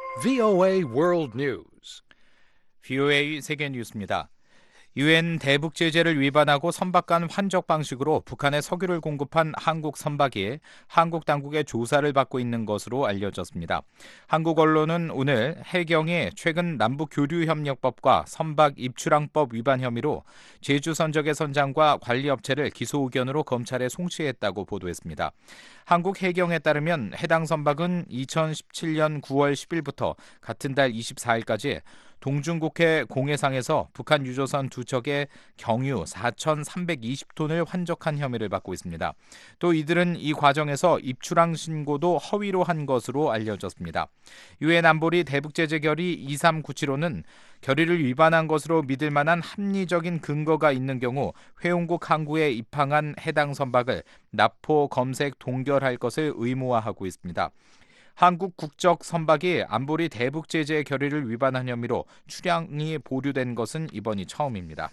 VOA World News. VOA 세계 뉴스입니다. 유엔 대북 제재를 위반하고 선박간 환적 방식으로 북한에 석유를 공급한 한국 선박이 한국 당국의 조사를 받고 있는 것으로 알려졌습니다. 한국 언론은 오늘 해경이 최근 남북교류협력법과 선박 입출항법 위반 혐의로 제주 선적의 선장과 관리업체를 기소 의견으로 검찰에 송치했다고 보도했습니다. 한국 해경에 따르면 해당 선박은 2017년 9월 10일부터 같은 달 24일까지 동중국해 공해상에서 북한 유조선 두 척의 경유 4,320톤을 환적한 혐의를 받고 있습니다. 또 이들은 이 과정에서 입출항 신고도 허위로 한 것으로 알려졌습니다. 유엔 안보리 대북제재 결의 2397호는 결의를 위반한 것으로 믿을 만한 합리적인 근거가 있는 경우 회원국 항구에 입항한 해당 선박을 납포, 검색, 동결할 것을 의무화하고 있습니다. 한국 국적 선박이 안보리 대북 제재 결의를 위반한 혐의로 출항이 보류된 것은 이번이 처음입니다.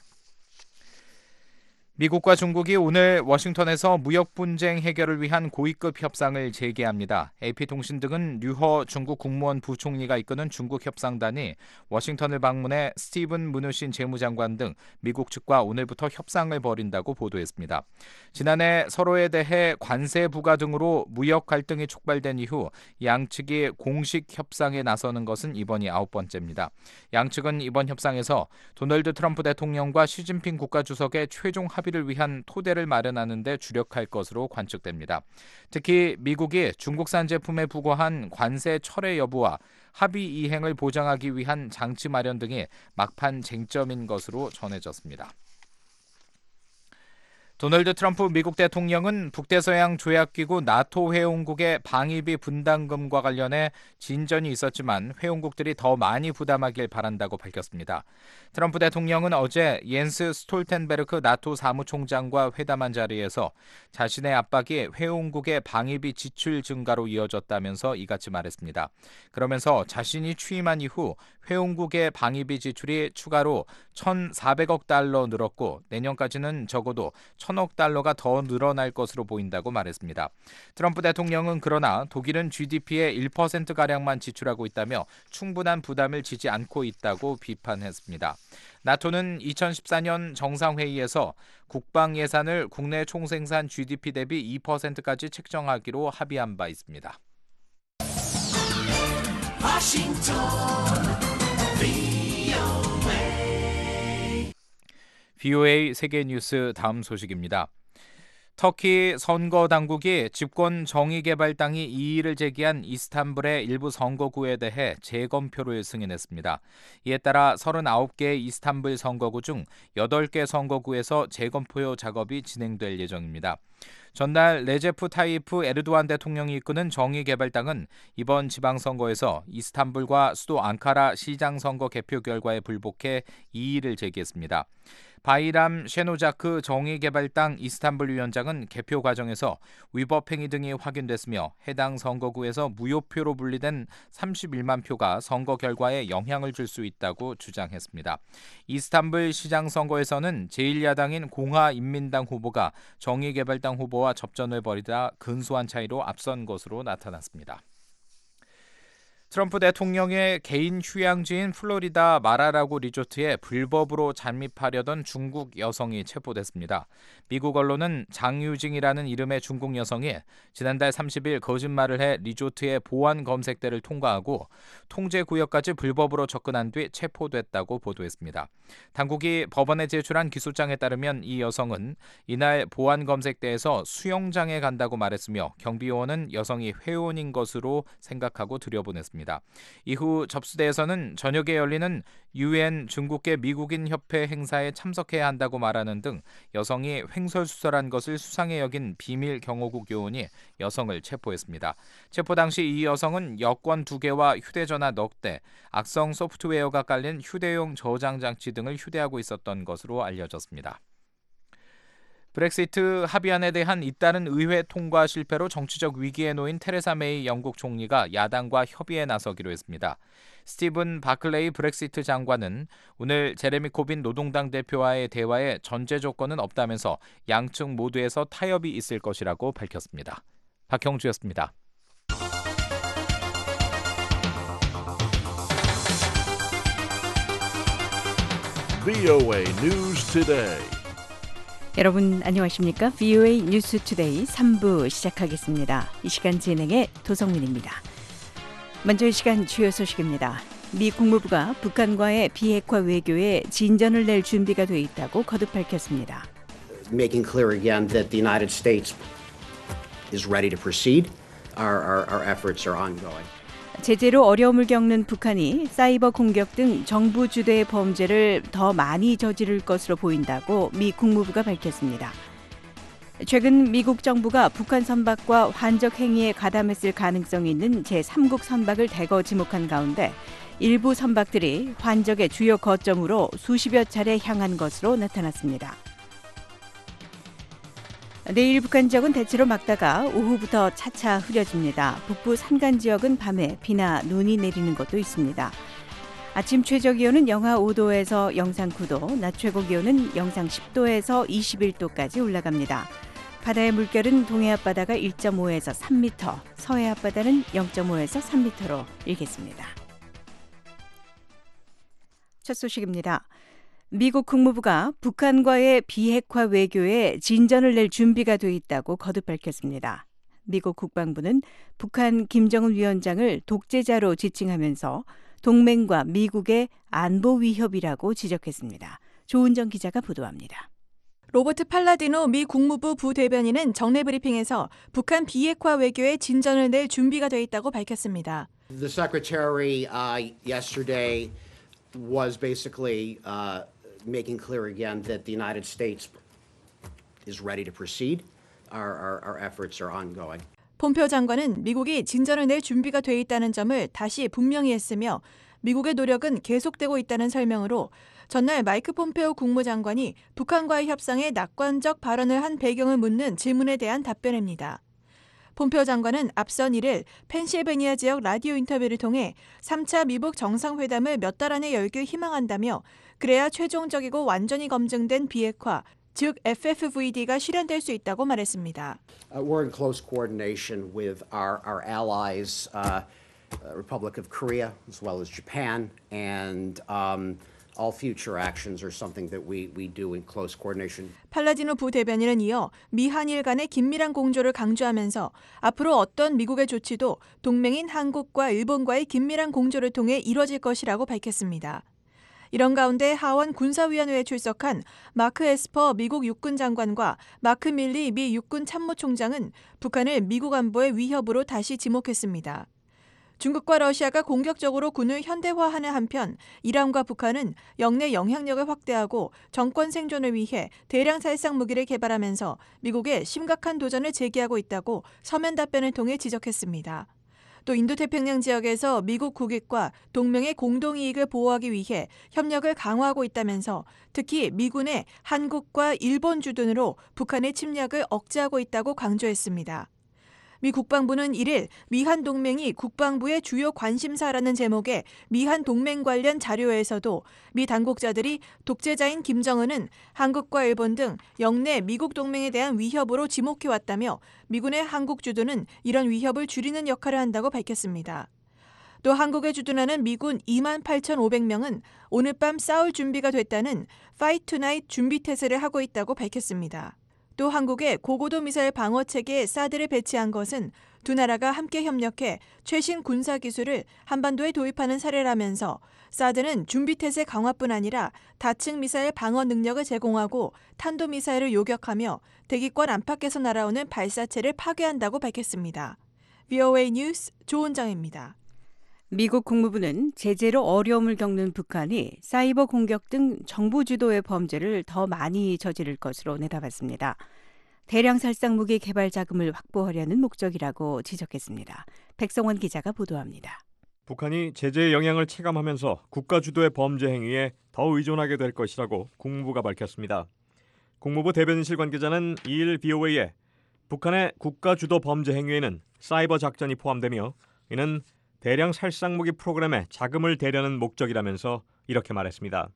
미국과 중국이 오늘 워싱턴에서 무역 분쟁 해결을 위한 고위급 협상을 재개합니다. AP통신 등은 류허 중국 국무원 부총리가 이끄는 중국 협상단이 워싱턴을 방문해 스티븐 무누신 재무장관 등 미국 측과 오늘부터 협상을 벌인다고 보도했습니다. 지난해 서로에 대해 관세 부과 등으로 무역 갈등이 촉발된 이후 양측이 공식 협상에 나서는 것은 이번이 9번째입니다. 양측은 이번 협상에서 도널드 트럼프 대통령과 시진핑 국가주석의 최종 합의를 위한 토대를 마련하는 데 주력할 것으로 관측됩니다. 특히 미국이 중국산 제품에 부과한 관세 철회 여부와 합의 이행을 보장하기 위한 장치 마련 등이 막판 쟁점인 것으로 전해졌습니다. 도널드 트럼프 미국 대통령은 북대서양 조약기구 나토 회원국의 방위비 분담금과 관련해 진전이 있었지만 회원국들이 더 많이 부담하길 바란다고 밝혔습니다. 트럼프 대통령은 어제 옌스 스톨텐베르크 나토 사무총장과 회담한 자리에서 자신의 압박이 회원국의 방위비 지출 증가로 이어졌다면서 이같이 말했습니다. 그러면서 자신이 취임한 이후 회원국의 방위비 지출이 추가로 1,400억 달러 늘었고 내년까지는 적어도 1,000억 달러가 더 늘어날 것으로 보인다고 말했습니다. 트럼프 대통령은 그러나 독일은 GDP의 1%가량만 지출하고 있다며 충분한 부담을 지지 않고 있다고 비판했습니다. 나토는 2014년 정상회의에서 국방 예산을 국내 총생산 GDP 대비 2%까지 책정하기로 합의한 바 있습니다. VOA 세계뉴스 다음 소식입니다. 터키 선거 당국이 집권 정의개발당이 이의를 제기한 이스탄불의 일부 선거구에 대해 재검표를 승인했습니다. 이에 따라 39개 이스탄불 선거구 중 8개 선거구에서 재검표 작업이 진행될 예정입니다. 전날 레제프 타이프 에르도안 대통령이 이끄는 정의개발당은 이번 지방선거에서 이스탄불과 수도 앙카라 시장선거 개표 결과에 불복해 이의를 제기했습니다. 바이람 셰노자크 정의개발당 이스탄불 위원장은 개표 과정에서 위법 행위 등이 확인됐으며 해당 선거구에서 무효표로 분리된 31만 표가 선거 결과에 영향을 줄 수 있다고 주장했습니다. 이스탄불 시장 선거에서는 제1야당인 공화인민당 후보가 정의개발당 후보와 접전을 벌이다 근소한 차이로 앞선 것으로 나타났습니다. 트럼프 대통령의 개인 휴양지인 플로리다 마라라고 리조트에 불법으로 잠입하려던 중국 여성이 체포됐습니다. 미국 언론은 장유징이라는 이름의 중국 여성이 지난달 30일 거짓말을 해 리조트의 보안 검색대를 통과하고 통제 구역까지 불법으로 접근한 뒤 체포됐다고 보도했습니다. 당국이 법원에 제출한 기소장에 따르면 이 여성은 이날 보안 검색대에서 수영장에 간다고 말했으며 경비원은 여성이 회원인 것으로 생각하고 들여보냈습니다. 이후 접수대에서는 저녁에 열리는 유엔 중국계 미국인 협회 행사에 참석해야 한다고 말하는 등 여성이 횡설수설한 것을 수상해 여긴 비밀 경호국 요원이 여성을 체포했습니다. 체포 당시 이 여성은 여권 2개와 휴대전화 넉 대, 악성 소프트웨어가 깔린 휴대용 저장 장치 등을 휴대하고 있었던 것으로 알려졌습니다. 브렉시트 합의안에 대한 잇따른 의회 통과 실패로 정치적 위기에 놓인 테레사 메이 영국 총리가 야당과 협의에 나서기로 했습니다. 스티븐 바클레이 브렉시트 장관은 오늘 제레미 코빈 노동당 대표와의 대화에 전제 조건은 없다면서 양측 모두에서 타협이 있을 것이라고 밝혔습니다. 박형주였습니다. VOA News Today. 여러분 안녕하십니까? VOA 뉴스 투데이 3부 시작하겠습니다. 이 시간 진행의 도성민입니다. 먼저 이 시간 주요 소식입니다. 미 국무부가 북한과의 비핵화 외교에 진전을 낼 준비가 돼 있다고 거듭 밝혔습니다. Making clear again that the United States is ready to proceed. Our efforts are ongoing. 제재로 어려움을 겪는 북한이 사이버 공격 등 정부 주도의 범죄를 더 많이 저지를 것으로 보인다고 미 국무부가 밝혔습니다. 최근 미국 정부가 북한 선박과 환적 행위에 가담했을 가능성이 있는 제3국 선박을 대거 지목한 가운데 일부 선박들이 환적의 주요 거점으로 수십여 차례 향한 것으로 나타났습니다. 내일 북한 지역은 대체로 맑다가 오후부터 차차 흐려집니다. 북부 산간 지역은 밤에 비나 눈이 내리는 곳도 있습니다. 아침 최저 기온은 영하 5도에서 영상 9도, 낮 최고 기온은 영상 10도에서 21도까지 올라갑니다. 바다의 물결은 동해 앞바다가 1.5에서 3m, 서해 앞바다는 0.5에서 3m로 일겠습니다. 첫 소식입니다. 미국 국무부가 북한과의 비핵화 외교에 진전을 낼 준비가 돼 있다고 거듭 밝혔습니다. 미국 국방부는 북한 김정은 위원장을 독재자로 지칭하면서 동맹과 미국의 안보 위협이라고 지적했습니다. 조은정 기자가 보도합니다. 로버트 팔라디노 미 국무부 부대변인은 정례 브리핑에서 북한 비핵화 외교에 진전을 낼 준비가 돼 있다고 밝혔습니다. The secretary yesterday was basically making clear again that the United States is ready to proceed. Our efforts are ongoing. 폼페오 장관은 미국이 진전을 낼 준비가 돼 있다는 점을 다시 분명히 했으며 미국의 노력은 계속되고 있다는 설명으로 전날 마이크 폼페오 국무장관이 북한과의 협상에 낙관적 발언을 한 배경을 묻는 질문에 대한 답변입니다. 폼페오 장관은 앞선 1일 펜실베니아 지역 라디오 인터뷰를 통해 3차 미북 정상회담을 몇 달 안에 열길 희망한다며 그래야 최종적이고 완전히 검증된 비핵화, 즉 FFVD가 실현될 수 있다고 말했습니다. We're in close coordination with our allies, Republic of Korea, as well as Japan, and all future actions are something that we do in close coordination. 팔라디노 부대변인은 이어 미한일 간의 긴밀한 공조를 강조하면서 앞으로 어떤 미국의 조치도 동맹인 한국과 일본과의 긴밀한 공조를 통해 이뤄질 것이라고 밝혔습니다. 이런 가운데 하원 군사위원회에 출석한 마크 에스퍼 미국 육군 장관과 마크 밀리 미 육군 참모총장은 북한을 미국 안보의 위협으로 다시 지목했습니다. 중국과 러시아가 공격적으로 군을 현대화하는 한편 이란과 북한은 영내 영향력을 확대하고 정권 생존을 위해 대량 살상 무기를 개발하면서 미국에 심각한 도전을 제기하고 있다고 서면 답변을 통해 지적했습니다. 또 인도태평양 지역에서 미국 국익과 동맹의 공동이익을 보호하기 위해 협력을 강화하고 있다면서 특히 미군의 한국과 일본 주둔으로 북한의 침략을 억제하고 있다고 강조했습니다. 미 국방부는 1일 미한 동맹이 국방부의 주요 관심사라는 제목의 미한 동맹 관련 자료에서도 미 당국자들이 독재자인 김정은은 한국과 일본 등 영내 미국 동맹에 대한 위협으로 지목해왔다며 미군의 한국 주둔은 이런 위협을 줄이는 역할을 한다고 밝혔습니다. 또 한국에 주둔하는 미군 28,500명은 오늘 밤 싸울 준비가 됐다는 Fight Tonight 준비 태세를 하고 있다고 밝혔습니다. 또 한국의 고고도 미사일 방어 체계에 사드를 배치한 것은 두 나라가 함께 협력해 최신 군사 기술을 한반도에 도입하는 사례라면서 사드는 준비태세 강화뿐 아니라 다층 미사일 방어 능력을 제공하고 탄도미사일을 요격하며 대기권 안팎에서 날아오는 발사체를 파괴한다고 밝혔습니다. VOA 뉴스 조은정입니다. 미국 국무부는 제재로 어려움을 겪는 북한이 사이버 공격 등 정부 주도의 범죄를 더 많이 저지를 것으로 내다봤습니다. 대량 살상 무기 개발 자금을 확보하려는 목적이라고 지적했습니다. 백성원 기자가 보도합니다. 북한이 제재의 영향을 체감하면서 국가 주도의 범죄 행위에 더 의존하게 될 것이라고 국무부가 밝혔습니다. 국무부 대변인실 관계자는 2일 BOA에 북한의 국가 주도 범죄 행위에는 사이버 작전이 포함되며 이는 대량 살상무기 프로그램에 자금을 대려는 목적이라면서 이렇게 말했습니다.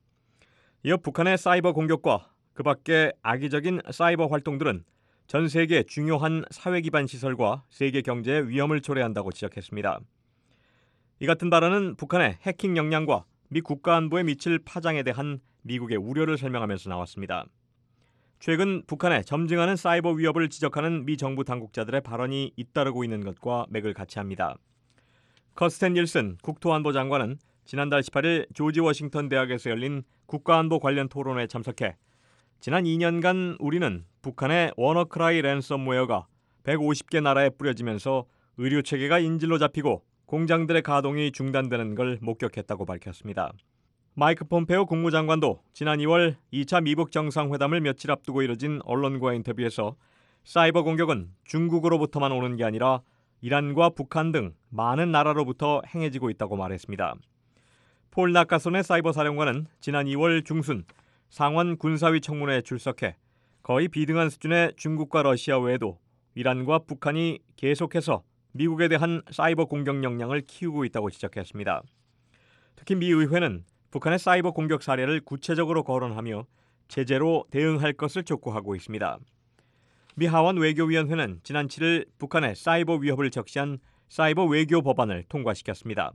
이어 북한의 사이버 공격과 그 밖의 악의적인 사이버 활동들은 전 세계 중요한 사회 기반 시설과 세계 경제에 위험을 초래한다고 지적했습니다. 이 같은 발언은 북한의 해킹 역량과 미 국가안보에 미칠 파장에 대한 미국의 우려를 설명하면서 나왔습니다. 최근 북한에 점증하는 사이버 위협을 지적하는 미 정부 당국자들의 발언이 잇따르고 있는 것과 맥을 같이 합니다. 커스텐 닐슨 국토안보 장관은 지난달 18일 조지 워싱턴 대학에서 열린 국가안보 관련 토론회에 참석해 지난 2년간 우리는 북한의 워너크라이 랜섬웨어가 150개 나라에 뿌려지면서 의료체계가 인질로 잡히고 공장들의 가동이 중단되는 걸 목격했다고 밝혔습니다. 마이크 폼페오 국무장관도 지난 2월 2차 미북 정상회담을 며칠 앞두고 이뤄진 언론과의 인터뷰에서 사이버 공격은 중국으로부터만 오는 게 아니라 이란과 북한 등 많은 나라로부터 행해지고 있다고 말했습니다. 폴 나카손의 사이버 사령관은 지난 2월 중순 상원 군사위 청문회에 출석해 거의 비등한 수준의 중국과 러시아 외에도 이란과 북한이 계속해서 미국에 대한 사이버 공격 역량을 키우고 있다고 지적했습니다. 특히 미 의회는 북한의 사이버 공격 사례를 구체적으로 거론하며 제재로 대응할 것을 촉구하고 있습니다. 미 하원 외교위원회는 지난 7일 북한의 사이버 위협을 적시한 사이버 외교 법안을 통과시켰습니다.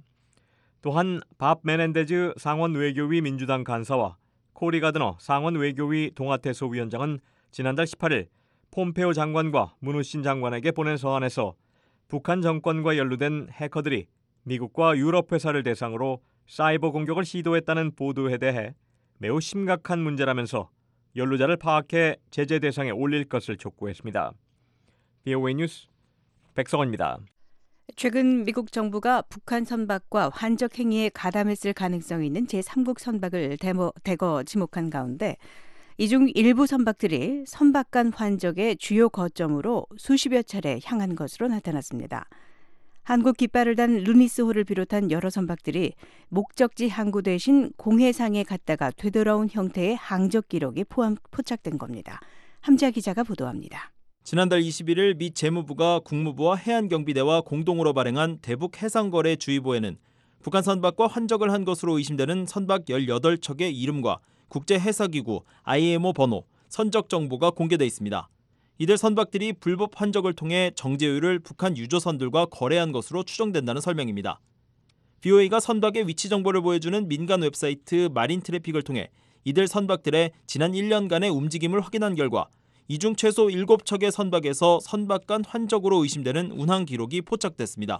또한 밥 메넨데즈 상원 외교위 민주당 간사와 코리 가드너 상원 외교위 동아태소 위원장은 지난달 18일 폼페오 장관과 문우신 장관에게 보낸 서한에서 북한 정권과 연루된 해커들이 미국과 유럽 회사를 대상으로 사이버 공격을 시도했다는 보도에 대해 매우 심각한 문제라면서 연루자를 파악해 제재 대상에 올릴 것을 촉구했습니다. VOA 뉴스 백성원입니다. 최근 미국 정부가 북한 선박과 환적 행위에 가담했을 가능성이 있는 제3국 선박을 대거 지목한 가운데 이 중 일부 선박들이 선박 간 환적의 주요 거점으로 수십여 차례 향한 것으로 나타났습니다. 한국 깃발을 단 루니스호를 비롯한 여러 선박들이 목적지 항구 대신 공해상에 갔다가 되돌아온 형태의 항적 기록이 포착된 겁니다. 함지아 기자가 보도합니다. 지난달 21일 미 재무부가 국무부와 해안경비대와 공동으로 발행한 대북 해상거래주의보에는 북한 선박과 환적을 한 것으로 의심되는 선박 18척의 이름과 국제해사기구 IMO 번호, 선적 정보가 공개돼 있습니다. 이들 선박들이 불법 환적을 통해 정제유를 북한 유조선들과 거래한 것으로 추정된다는 설명입니다. BOA가 선박의 위치 정보를 보여주는 민간 웹사이트 마린 트래픽을 통해 이들 선박들의 지난 1년간의 움직임을 확인한 결과 이 중 최소 7척의 선박에서 선박 간 환적으로 의심되는 운항 기록이 포착됐습니다.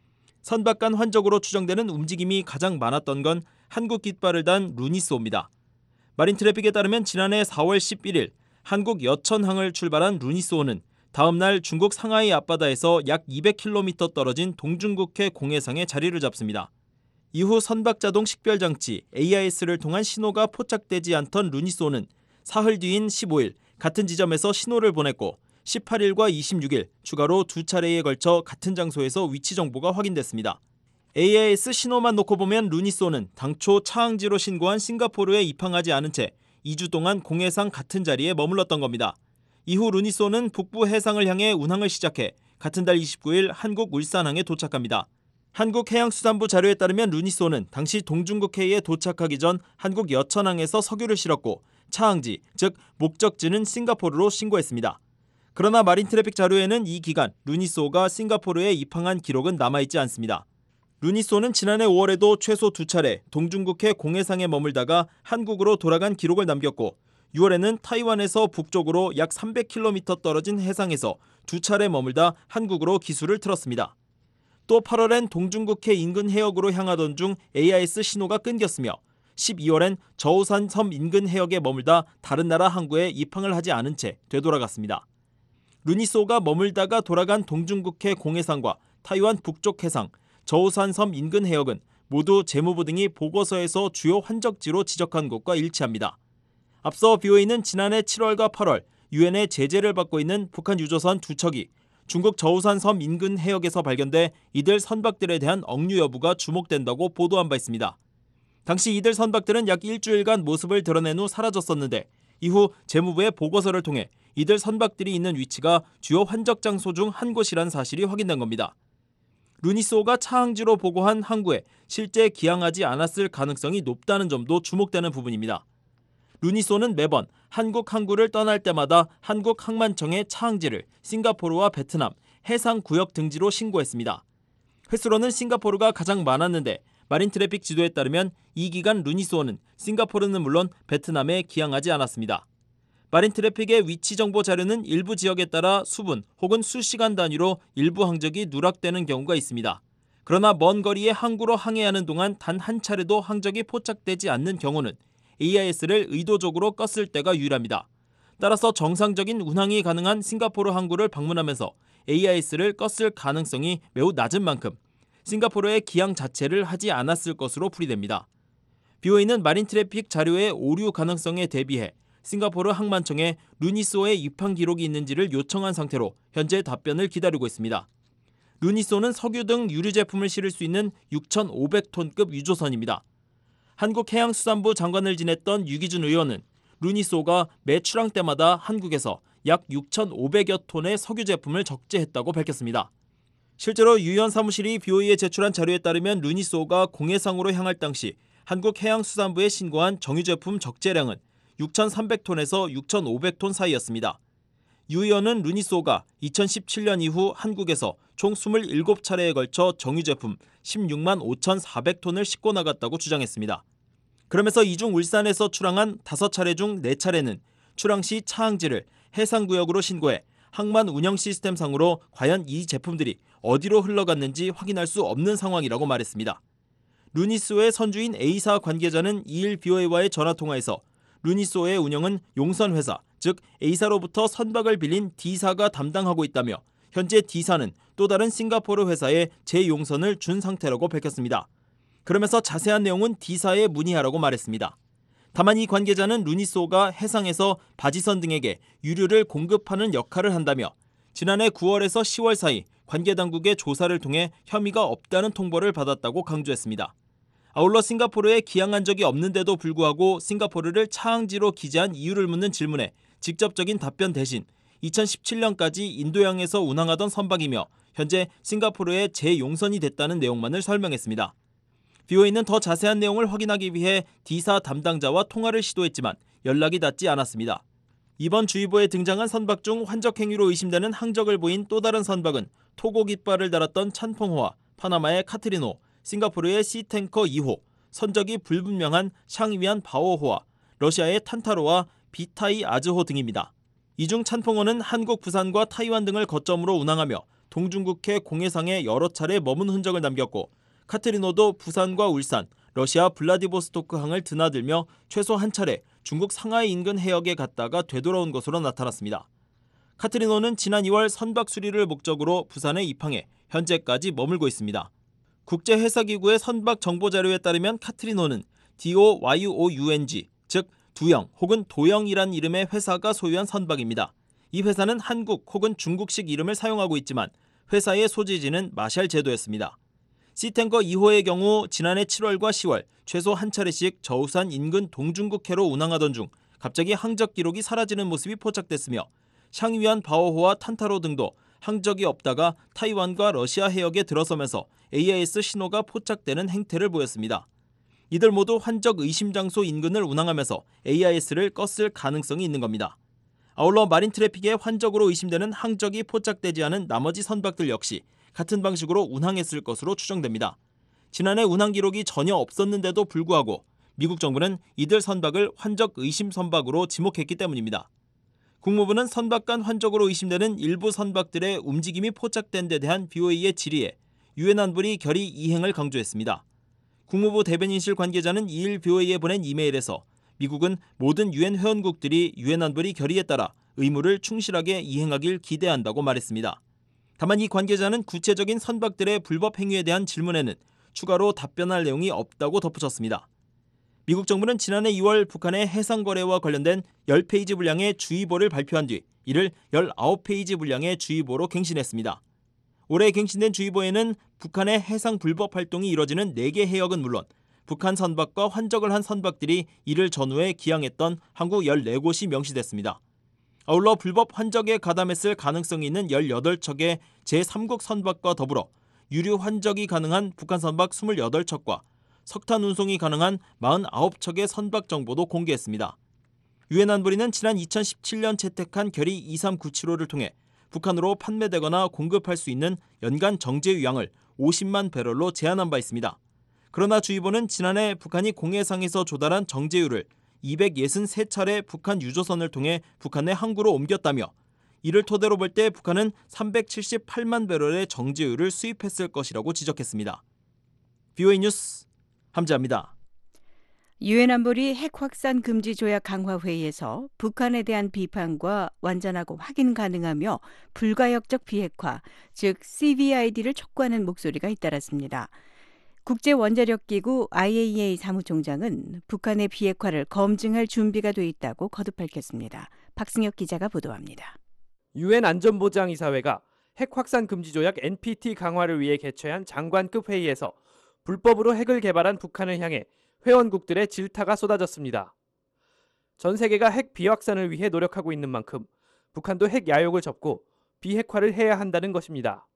선박 간 환적으로 추정되는 움직임이 가장 많았던 건 한국 깃발을 단 루니스호입니다. 마린 트래픽에 따르면 지난해 4월 11일 한국 여천항을 출발한 루니스호는 다음 날 중국 상하이 앞바다에서 약 200km 떨어진 동중국해 공해상에 자리를 잡습니다. 이후 선박 자동 식별장치 AIS를 통한 신호가 포착되지 않던 루니스호는 사흘 뒤인 15일 같은 지점에서 신호를 보냈고 18일과 26일 추가로 2차례에 걸쳐 같은 장소에서 위치 정보가 확인됐습니다. AIS 신호만 놓고 보면 루니스호는 당초 차항지로 신고한 싱가포르에 입항하지 않은 채 2주 동안 공해상 같은 자리에 머물렀던 겁니다. 이후 루니스호는 북부 해상을 향해 운항을 시작해 같은 달 29일 한국 울산항에 도착합니다. 한국해양수산부 자료에 따르면 루니스호는 당시 동중국해에 도착하기 전 한국 여천항에서 석유를 실었고 차항지, 즉 목적지는 싱가포르로 신고했습니다. 그러나 마린 트래픽 자료에는 이 기간 루니스호가 싱가포르에 입항한 기록은 남아있지 않습니다. 루니스호는 지난해 5월에도 최소 2차례 동중국해 공해상에 머물다가 한국으로 돌아간 기록을 남겼고 6월에는 타이완에서 북쪽으로 약 300km 떨어진 해상에서 2차례 머물다 한국으로 기수를 틀었습니다. 또 8월엔 동중국해 인근 해역으로 향하던 중 AIS 신호가 끊겼으며 12월엔 저우산 섬 인근 해역에 머물다 다른 나라 항구에 입항을 하지 않은 채 되돌아갔습니다. 루니스호가 머물다가 돌아간 동중국해 공해상과 타이완 북쪽 해상, 저우산 섬 인근 해역은 모두 재무부 등이 보고서에서 주요 환적지로 지적한 곳과 일치합니다. 앞서 BOA는 지난해 7월과 8월 유엔의 제재를 받고 있는 북한 유조선 2척이 중국 저우산 섬 인근 해역에서 발견돼 이들 선박들에 대한 억류 여부가 주목된다고 보도한 바 있습니다. 당시 이들 선박들은 약 일주일간 모습을 드러낸 후 사라졌었는데 이후 재무부의 보고서를 통해 이들 선박들이 있는 위치가 주요 환적 장소 중 한 곳이란 사실이 확인된 겁니다. 루니스호가 차항지로 보고한 항구에 실제 기항하지 않았을 가능성이 높다는 점도 주목되는 부분입니다. 루니스호는 매번 한국 항구를 떠날 때마다 한국 항만청에 차항지를 싱가포르와 베트남, 해상구역 등지로 신고했습니다. 횟수로는 싱가포르가 가장 많았는데 마린트래픽 지도에 따르면 이 기간 루니스호는 싱가포르는 물론 베트남에 기항하지 않았습니다. 마린트래픽의 위치 정보 자료는 일부 지역에 따라 수분 혹은 수시간 단위로 일부 항적이 누락되는 경우가 있습니다. 그러나 먼 거리에 항구로 항해하는 동안 단 한 차례도 항적이 포착되지 않는 경우는 AIS를 의도적으로 껐을 때가 유일합니다. 따라서 정상적인 운항이 가능한 싱가포르 항구를 방문하면서 AIS를 껐을 가능성이 매우 낮은 만큼 싱가포르의 기항 자체를 하지 않았을 것으로 풀이됩니다. BOA는 마린트래픽 자료의 오류 가능성에 대비해 싱가포르 항만청에 루니스호의 입항 기록이 있는지를 요청한 상태로 현재 답변을 기다리고 있습니다. 루니스호는 석유 등 유류 제품을 실을 수 있는 6,500톤급 유조선입니다. 한국해양수산부 장관을 지냈던 유기준 의원은 루니스호가 매 출항 때마다 한국에서 약 6,500여 톤의 석유 제품을 적재했다고 밝혔습니다. 실제로 유 의원 사무실이 BOA에 제출한 자료에 따르면 루니스호가 공해상으로 향할 당시 한국해양수산부에 신고한 정유 제품 적재량은 6,300톤에서 6,500톤 사이였습니다. 유 의원은 루니스호가 2017년 이후 한국에서 총 27차례에 걸쳐 정유 제품 16만 5,400톤을 싣고 나갔다고 주장했습니다. 그러면서 이 중 울산에서 출항한 5차례 중 4차례는 출항 시 차항지를 해상구역으로 신고해 항만 운영 시스템상으로 과연 이 제품들이 어디로 흘러갔는지 확인할 수 없는 상황이라고 말했습니다. 루니스호의 선주인 A사 관계자는 2일 BOA와의 전화통화에서 루니스호의 운영은 용선회사, 즉 A사로부터 선박을 빌린 D사가 담당하고 있다며 현재 D사는 또 다른 싱가포르 회사에 재용선을 준 상태라고 밝혔습니다. 그러면서 자세한 내용은 D사에 문의하라고 말했습니다. 다만 이 관계자는 루니스호가 해상에서 바지선 등에게 유류를 공급하는 역할을 한다며 지난해 9월에서 10월 사이 관계당국의 조사를 통해 혐의가 없다는 통보를 받았다고 강조했습니다. 아울러 싱가포르에 기항한 적이 없는데도 불구하고 싱가포르를 차항지로 기재한 이유를 묻는 질문에 직접적인 답변 대신 2017년까지 인도양에서 운항하던 선박이며 현재 싱가포르에 재용선이 됐다는 내용만을 설명했습니다. BOA는 더 자세한 내용을 확인하기 위해 D사 담당자와 통화를 시도했지만 연락이 닿지 않았습니다. 이번 주의보에 등장한 선박 중 환적 행위로 의심되는 항적을 보인 또 다른 선박은 토고 깃발을 달았던 찬퐁호와 파나마의 카트리노, 싱가포르의 시탱커 2호, 선적이 불분명한 샹위안 바오호와 러시아의 탄타로와 비타이 아즈호 등입니다. 이 중 찬퐁호는 한국 부산과 타이완 등을 거점으로 운항하며 동중국해 공해상에 여러 차례 머문 흔적을 남겼고 카트리노도 부산과 울산, 러시아 블라디보스토크항을 드나들며 최소 한 차례 중국 상하이 인근 해역에 갔다가 되돌아온 것으로 나타났습니다. 카트리노는 지난 2월 선박 수리를 목적으로 부산에 입항해 현재까지 머물고 있습니다. 국제해사기구의 선박 정보자료에 따르면 카트리노는 DOYOUNG, 즉 두영 혹은 도영이란 이름의 회사가 소유한 선박입니다. 이 회사는 한국 혹은 중국식 이름을 사용하고 있지만 회사의 소지지는 마샬 제도였습니다. 시탱커 2호의 경우 지난해 7월과 10월 최소 한 차례씩 저우산 인근 동중국해로 운항하던 중 갑자기 항적 기록이 사라지는 모습이 포착됐으며 샹위안 바오호와 탄타로 등도 항적이 없다가 타이완과 러시아 해역에 들어서면서 AIS 신호가 포착되는 행태를 보였습니다. 이들 모두 환적 의심 장소 인근을 운항하면서 AIS를 껐을 가능성이 있는 겁니다. 아울러 마린트래픽에 환적으로 의심되는 항적이 포착되지 않은 나머지 선박들 역시 같은 방식으로 운항했을 것으로 추정됩니다. 지난해 운항 기록이 전혀 없었는데도 불구하고 미국 정부는 이들 선박을 환적 의심 선박으로 지목했기 때문입니다. 국무부는 선박 간 환적으로 의심되는 일부 선박들의 움직임이 포착된 데 대한 BOA의 질의에 유엔 안보리 결의 이행을 강조했습니다. 국무부 대변인실 관계자는 2일 BOA에 보낸 이메일에서 미국은 모든 유엔 회원국들이 유엔 안보리 결의에 따라 의무를 충실하게 이행하길 기대한다고 말했습니다. 다만 이 관계자는 구체적인 선박들의 불법 행위에 대한 질문에는 추가로 답변할 내용이 없다고 덧붙였습니다. 미국 정부는 지난해 2월 북한의 해상 거래와 관련된 10페이지 분량의 주의보를 발표한 뒤 이를 19페이지 분량의 주의보로 갱신했습니다. 올해 갱신된 주의보에는 북한의 해상 불법 활동이 이뤄지는 4개 해역은 물론 북한 선박과 환적을 한 선박들이 이를 전후에 기항했던 항구 14곳이 명시됐습니다. 아울러 불법 환적에 가담했을 가능성이 있는 18척의 제3국 선박과 더불어 유류 환적이 가능한 북한 선박 28척과 석탄 운송이 가능한 49척의 선박 정보도 공개했습니다. 유엔 안보리는 지난 2017년 채택한 결의 23975를 통해 북한으로 판매되거나 공급할 수 있는 연간 정제유 양을 50만 배럴로 제한한 바 있습니다. 그러나 주의보는 지난해 북한이 공해상에서 조달한 정제유를 263차례 북한 유조선을 통해 북한 내 항구로 옮겼다며 이를 토대로 볼 때 북한은 378만 배럴의 정제유를 수입했을 것이라고 지적했습니다. VOA 뉴스 함지아입니다. 유엔 안보리 핵 확산 금지 조약 강화 회의에서 북한에 대한 비판과 완전하고 확인 가능하며 불가역적 비핵화, 즉 CVID를 촉구하는 목소리가 잇따랐습니다. 국제원자력기구 IAEA 사무총장은 북한의 비핵화를 검증할 준비가 돼 있다고 거듭 밝혔습니다. 박승혁 기자가 보도합니다. 유엔 안전보장이사회가 핵 확산 금지 조약 NPT 강화를 위해 개최한 장관급 회의에서 불법으로 핵을 개발한 북한을 향해 회원국들의 질타가 쏟아졌습니다. 전 세계가 핵 비확산을 위해 노력하고 있는 만큼 북한도 핵 야욕을 접고 비핵화를 해야 한다는 것입니다.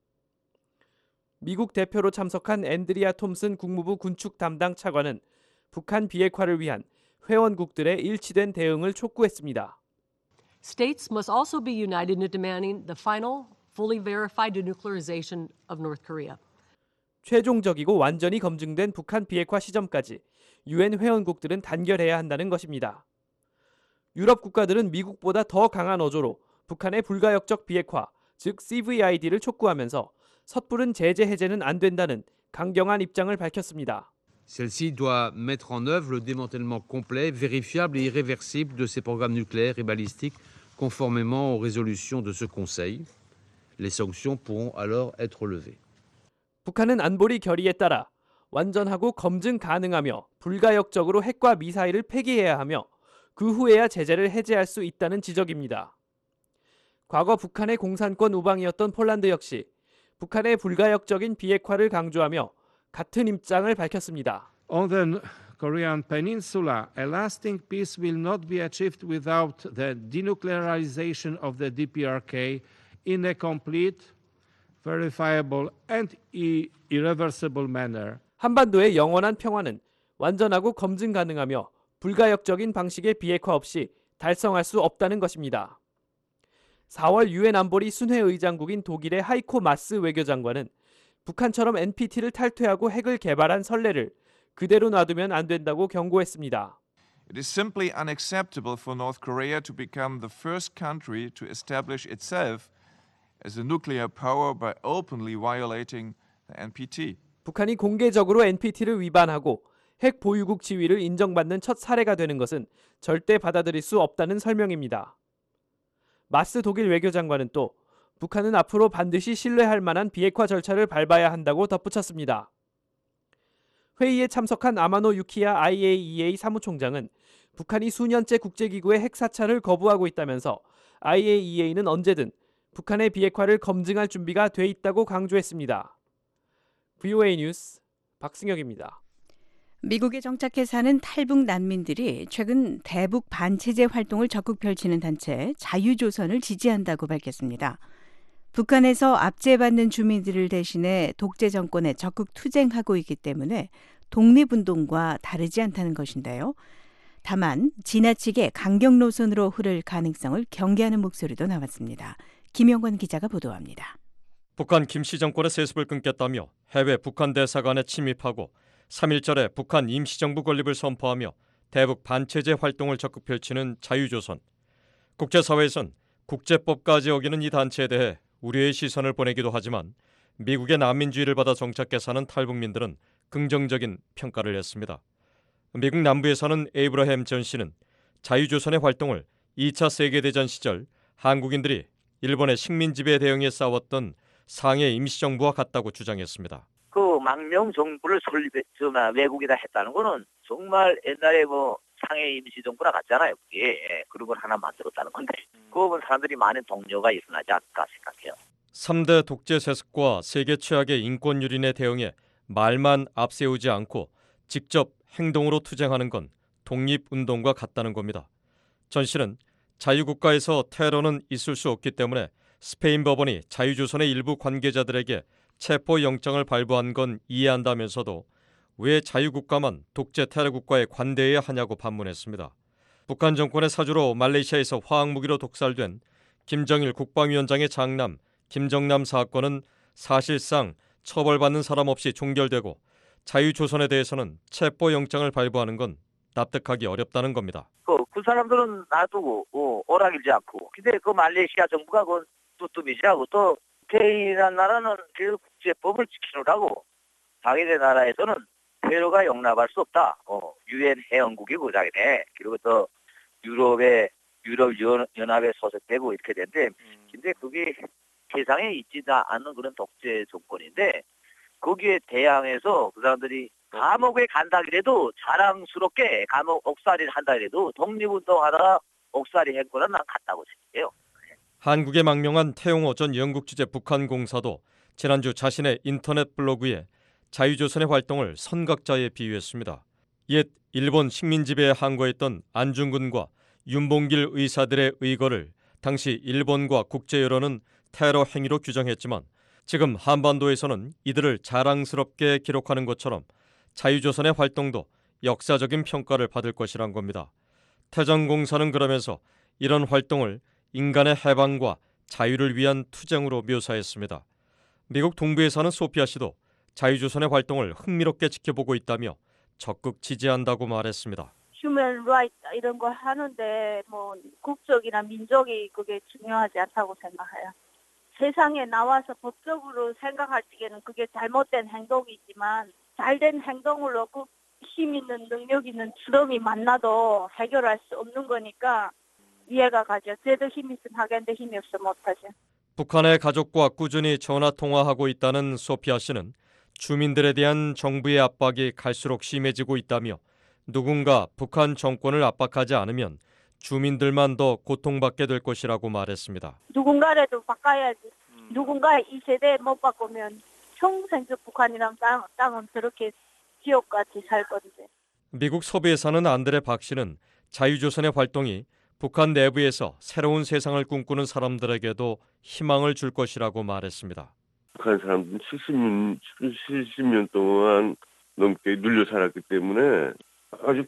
미국 대표로 참석한 앤드리아 톰슨 국무부 군축 담당 차관은 북한 비핵화를 위한 회원국들의 일치된 대응을 촉구했습니다. States must also be united in demanding the final, fully verified denuclearization of North Korea. 최종적이고 완전히 검증된 북한 비핵화 시점까지 유엔 회원국들은 단결해야 한다는 것입니다. 유럽 국가들은 미국보다 더 강한 어조로 북한의 불가역적 비핵화, 즉 CVID를 촉구하면서 섣부른 제재 해제는 안 된다는 강경한 입장을 밝혔습니다. Celle-ci doit mettre en œuvre le démantèlement complet, vérifiable et irréversible de ses programmes nucléaires et balistiques, conformément aux résolutions de ce Conseil. Les sanctions pourront alors être levées. 북한은 안보리 결의에 따라 완전하고 검증 가능하며 불가역적으로 핵과 미사일을 폐기해야 하며 그 후에야 제재를 해제할 수 있다는 지적입니다. 과거 북한의 공산권 우방이었던 폴란드 역시 북한의 불가역적인 비핵화를 강조하며 같은 입장을 밝혔습니다. On the Korean Peninsula, a lasting peace will not be achieved without the denuclearization of the DPRK in a complete, verifiable and irreversible manner. 한반도의 영원한 평화는 완전하고 검증 가능하며 불가역적인 방식의 비핵화 없이 달성할 수 없다는 것입니다. 4월 유엔 안보리 순회 의장국인 독일의 하이코 마스 외교장관은 북한처럼 NPT를 탈퇴하고 핵을 개발한 선례를 그대로 놔두면 안 된다고 경고했습니다. It is simply unacceptable for North Korea to become the first country to establish itself as a nuclear power by openly violating the NPT. 북한이 공개적으로 NPT를 위반하고 핵 보유국 지위를 인정받는 첫 사례가 되는 것은 절대 받아들일 수 없다는 설명입니다. 마스 독일 외교장관은 또 북한은 앞으로 반드시 신뢰할 만한 비핵화 절차를 밟아야 한다고 덧붙였습니다. 회의에 참석한 아마노 유키야 IAEA 사무총장은 북한이 수년째 국제기구의 핵 사찰을 거부하고 있다면서 IAEA는 언제든 북한의 비핵화를 검증할 준비가 돼 있다고 강조했습니다. VOA 뉴스 박승혁입니다. 미국에 정착해 사는 탈북 난민들이 최근 대북 반체제 활동을 적극 펼치는 단체 자유조선을 지지한다고 밝혔습니다. 북한에서 압제받는 주민들을 대신해 독재 정권에 적극 투쟁하고 있기 때문에 독립운동과 다르지 않다는 것인데요. 다만 지나치게 강경 노선으로 흐를 가능성을 경계하는 목소리도 나왔습니다. 김영권 기자가 보도합니다. 북한 김씨 정권의 세습을 끊겠다며 해외 북한 대사관에 침입하고 3.1절에 북한 임시정부 건립을 선포하며 대북 반체제 활동을 적극 펼치는 자유조선. 국제사회에선 국제법까지 어기는 이 단체에 대해 우려의 시선을 보내기도 하지만 미국의 난민주의를 받아 정착해 사는 탈북민들은 긍정적인 평가를 했습니다. 미국 남부에 사는 에이브러햄 전 씨는 자유조선의 활동을 2차 세계대전 시절 한국인들이 일본의 식민지배 대응에 싸웠던 상해 임시정부와 같다고 주장했습니다. 그 망명 정부를 외국에다 했다는 거는 정말 옛날에 상해 임시정부나 같잖아요. 그게 그런 걸 하나 만들었다는 건데 그 부분 사람들이 많은 동료가 일어나지 않을까 생각해요. 3대 독재 세습과 세계 최악의 인권 유린에 대응해 말만 앞세우지 않고 직접 행동으로 투쟁하는 건 독립운동과 같다는 겁니다. 전 씨는 자유국가에서 테러는 있을 수 없기 때문에 스페인 법원이 자유조선의 일부 관계자들에게 체포영장을 발부한 건 이해한다면서도 왜 자유국가만 독재 테러국가에 관대해야 하냐고 반문했습니다. 북한 정권의 사주로 말레이시아에서 화학무기로 독살된 김정일 국방위원장의 장남 김정남 사건은 사실상 처벌받는 사람 없이 종결되고 자유조선에 대해서는 체포영장을 발부하는 건 납득하기 어렵다는 겁니다. 그 사람들은 놔두고 오락이지 않고. 근데 그 말레이시아 정부가 그건 뚜뚜미지하고 또 북해이라는 나라는 그 국제법을 지키느라고 자기네 나라에서는 테러가 용납할 수 없다. 유엔 회원국이고 자기네. 그리고 또 유럽연합에 소속되고 이렇게 된데, 근데 그게 세상에 있지도 않는 그런 독재 정권인데 거기에 대항해서 그 사람들이 감옥에 간다 그래도 자랑스럽게 감옥 옥살이를 한다 그래도 독립운동하다가 옥살이 했거나 난 같다고 생각해요. 한국에 망명한 태용호 전 영국 주재 북한 공사도 지난주 자신의 인터넷 블로그에 자유조선의 활동을 선각자에 비유했습니다. 옛 일본 식민지배에 항거했던 안중근과 윤봉길 의사들의 의거를 당시 일본과 국제 여론은 테러 행위로 규정했지만 지금 한반도에서는 이들을 자랑스럽게 기록하는 것처럼 자유조선의 활동도 역사적인 평가를 받을 것이란 겁니다. 태정공사는 그러면서 이런 활동을 인간의 해방과 자유를 위한 투쟁으로 묘사했습니다. 미국 동부에 사는 소피아 씨도 자유조선의 활동을 흥미롭게 지켜보고 있다며 적극 지지한다고 말했습니다. 휴먼 라이트 이런 거 하는데 뭐 국적이나 민족이 그게 중요하지 않다고 생각해요. 세상에 나와서 법적으로 생각할 적에는 그게 잘못된 행동이지만 잘된 행동으로 그 힘 있는 능력 있는 주름이 만나도 해결할 수 없는 거니까 이해가 가죠. 쟤도 힘 있으면 하겠는데 힘이 없으면 못하죠. 북한의 가족과 꾸준히 전화통화하고 있다는 소피아 씨는 주민들에 대한 정부의 압박이 갈수록 심해지고 있다며 누군가 북한 정권을 압박하지 않으면 주민들만 더 고통받게 될 것이라고 말했습니다. 누군가라도 바꿔야지. 누군가 이 세대에 못 바꾸면 평생 저 북한이랑 땅은 저렇게 지옥같이 살 건데. 미국 서부에 사는 안드레 박 씨는 자유조선의 활동이 북한 내부에서 새로운 세상을 꿈꾸는 사람들에게도 희망을 줄 것이라고 말했습니다. 북한 사람들은 70년 동안 넘게 눌려 살았기 때문에 아주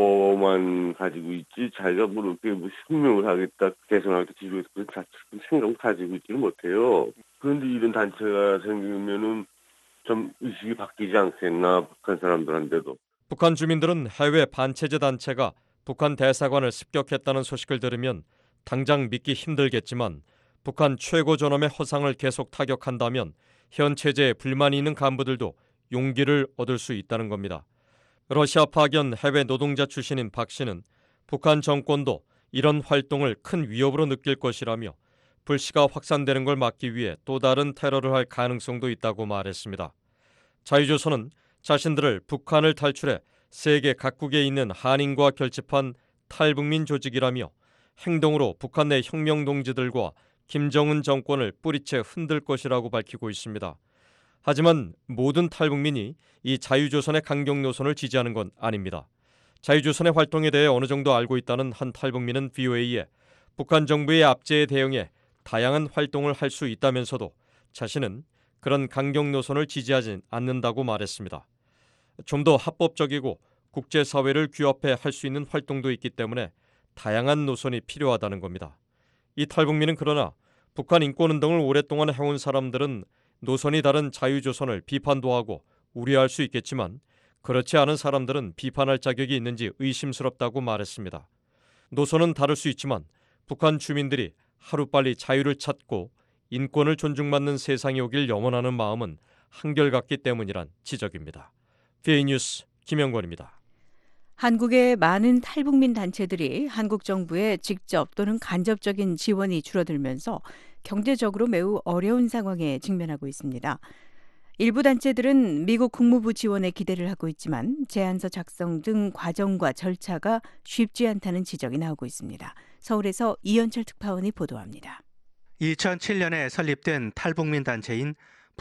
공포만 가지고 있지 자기가 뭐 이렇게 뭐 혁명을 하겠다, 개선하겠다, 지도했다 그런 생각을 가지고 있지는 못해요. 그런데 이런 단체가 생기면은 좀 의식이 바뀌지 않겠나, 북한 사람들한테도. 북한 주민들은 해외 반체제 단체가 북한 대사관을 습격했다는 소식을 들으면 당장 믿기 힘들겠지만 북한 최고 존엄의 허상을 계속 타격한다면 현 체제에 불만이 있는 간부들도 용기를 얻을 수 있다는 겁니다. 러시아 파견 해외 노동자 출신인 박 씨는 북한 정권도 이런 활동을 큰 위협으로 느낄 것이라며 불씨가 확산되는 걸 막기 위해 또 다른 테러를 할 가능성도 있다고 말했습니다. 자유조선은 자신들을 북한을 탈출해 세계 각국에 있는 한인과 결집한 탈북민 조직이라며 행동으로 북한 내 혁명동지들과 김정은 정권을 뿌리채 흔들 것이라고 밝히고 있습니다. 하지만 모든 탈북민이 이 자유조선의 강경 노선을 지지하는 건 아닙니다. 자유조선의 활동에 대해 어느 정도 알고 있다는 한 탈북민은 VOA에 북한 정부의 압제에 대응해 다양한 활동을 할 수 있다면서도 자신은 그런 강경 노선을 지지하지 않는다고 말했습니다. 좀 더 합법적이고 국제사회를 규합해 할 수 있는 활동도 있기 때문에 다양한 노선이 필요하다는 겁니다. 이 탈북민은 그러나 북한 인권운동을 오랫동안 해온 사람들은 노선이 다른 자유조선을 비판도 하고 우려할 수 있겠지만 그렇지 않은 사람들은 비판할 자격이 있는지 의심스럽다고 말했습니다. 노선은 다를 수 있지만 북한 주민들이 하루빨리 자유를 찾고 인권을 존중받는 세상이 오길 염원하는 마음은 한결같기 때문이란 지적입니다. VA 뉴스 김영권입니다. 한국의 많은 탈북민 단체들이 한국 정부에 직접 또는 간접적인 지원이 줄어들면서 경제적으로 매우 어려운 상황에 직면하고 있습니다. 일부 단체들은 미국 국무부 지원에 기대를 하고 있지만 제안서 작성 등 과정과 절차가 쉽지 않다는 지적이 나오고 있습니다. 서울에서 이현철 특파원이 보도합니다. 2007년에 설립된 탈북민 단체인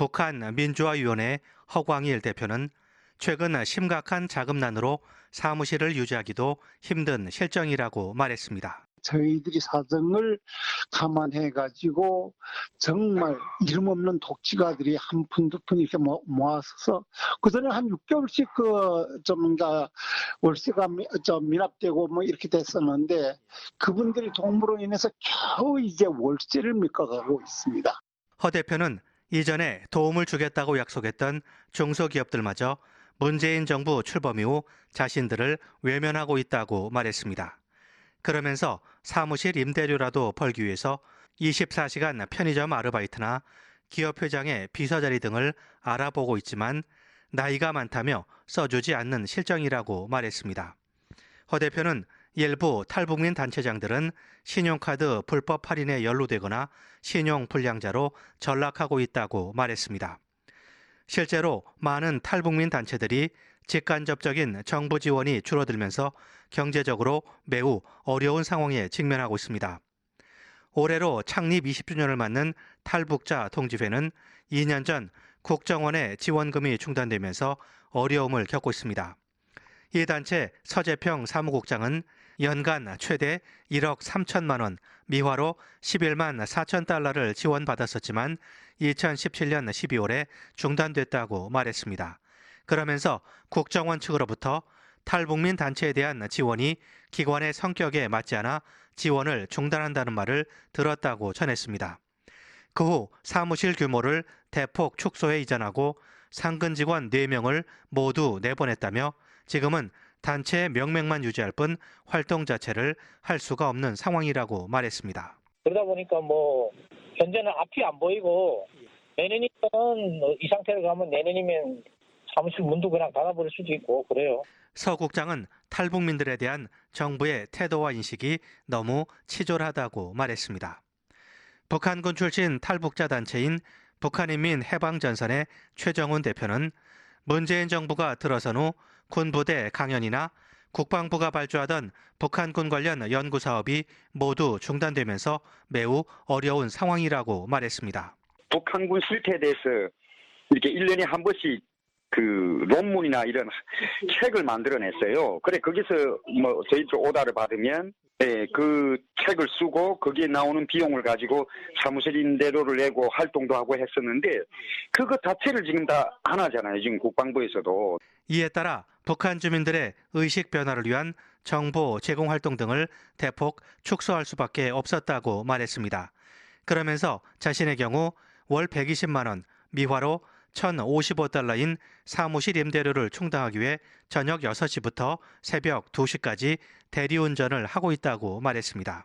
북한민주화위원회 허광일 대표는 최근 심각한 자금난으로 사무실을 유지하기도 힘든 실정이라고 말했습니다. 저희들이 사정을 감안해가지고 정말 이름 없는 독지가들이 한 푼 두 푼 이렇게 모아서 그전에 한 6개월씩 월세가 미납되고 뭐 이렇게 됐었는데 그분들이 도움으로 인해서 겨우 이제 월세를 묶어가고 있습니다. 허 대표는 이전에 도움을 주겠다고 약속했던 중소기업들마저 문재인 정부 출범 이후 자신들을 외면하고 있다고 말했습니다. 그러면서 사무실 임대료라도 벌기 위해서 24시간 편의점 아르바이트나 기업 회장의 비서자리 등을 알아보고 있지만 나이가 많다며 써주지 않는 실정이라고 말했습니다. 허 대표는 일부 탈북민 단체장들은 신용카드 불법 할인에 연루되거나 신용불량자로 전락하고 있다고 말했습니다. 실제로 많은 탈북민 단체들이 직간접적인 정부 지원이 줄어들면서 경제적으로 매우 어려운 상황에 직면하고 있습니다. 올해로 창립 20주년을 맞는 탈북자 동지회는 2년 전 국정원의 지원금이 중단되면서 어려움을 겪고 있습니다. 이 단체 서재평 사무국장은 연간 최대 1억 3천만 원, 미화로 11만 4천 달러를 지원받았었지만 2017년 12월에 중단됐다고 말했습니다. 그러면서 국정원 측으로부터 탈북민 단체에 대한 지원이 기관의 성격에 맞지 않아 지원을 중단한다는 말을 들었다고 전했습니다. 그 후 사무실 규모를 대폭 축소해 이전하고 상근 직원 4명을 모두 내보냈다며 지금은 단체의 명맥만 유지할 뿐 활동 자체를 할 수가 없는 상황이라고 말했습니다. 그러다 보니까 현재는 앞이 안 보이고 내년이면 이 상태로 가면 내년이면 사무실 문도 그냥 닫아버릴 수도 있고 그래요. 서 국장은 탈북민들에 대한 정부의 태도와 인식이 너무 치졸하다고 말했습니다. 북한군 출신 탈북자 단체인 북한인민 해방전선의 최정훈 대표는 문재인 정부가 들어선 후 군부대 강연이나 국방부가 발주하던 북한군 관련 연구 사업이 모두 중단되면서 매우 어려운 상황이라고 말했습니다. 북한군 실태에 대해서 이렇게 1년에 한 번씩 논문이나 이런 책을 만들어냈어요. 그래 거기서 저희들 오다를 받으면 그 책을 쓰고 거기에 나오는 비용을 가지고 사무실 임대료를 내고 활동도 하고 했었는데 그거 자체를 지금 다 안 하잖아요. 지금 국방부에서도. 이에 따라 북한 주민들의 의식 변화를 위한 정보 제공 활동 등을 대폭 축소할 수밖에 없었다고 말했습니다. 그러면서 자신의 경우 월 120만 원, 미화로 1,055달러인 사무실 임대료를 충당하기 위해 저녁 6시부터 새벽 2시까지 대리운전을 하고 있다고 말했습니다.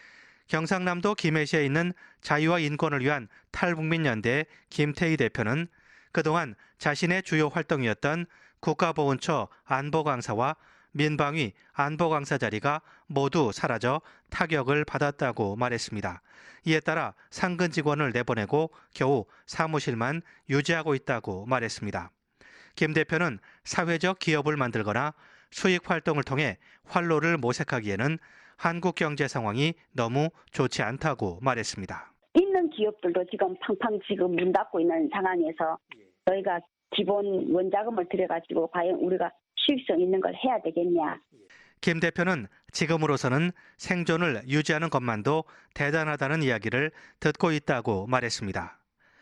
경상남도 김해시에 있는 자유와 인권을 위한 탈북민연대 김태희 대표는 그동안 자신의 주요 활동이었던 국가보훈처 안보강사와 민방위 안보강사 자리가 모두 사라져 타격을 받았다고 말했습니다. 이에 따라 상근 직원을 내보내고 겨우 사무실만 유지하고 있다고 말했습니다. 김 대표는 사회적 기업을 만들거나 수익 활동을 통해 활로를 모색하기에는 한국 경제 상황이 너무 좋지 않다고 말했습니다. 있는 기업들도 지금 팡팡 지금 문 닫고 있는 상황에서 저희가 기본 원자금을 들여가지고 과연 우리가 수익성 있는 걸 해야 되겠냐. 김 대표는 지금으로서는 생존을 유지하는 것만도 대단하다는 이야기를 듣고 있다고 말했습니다.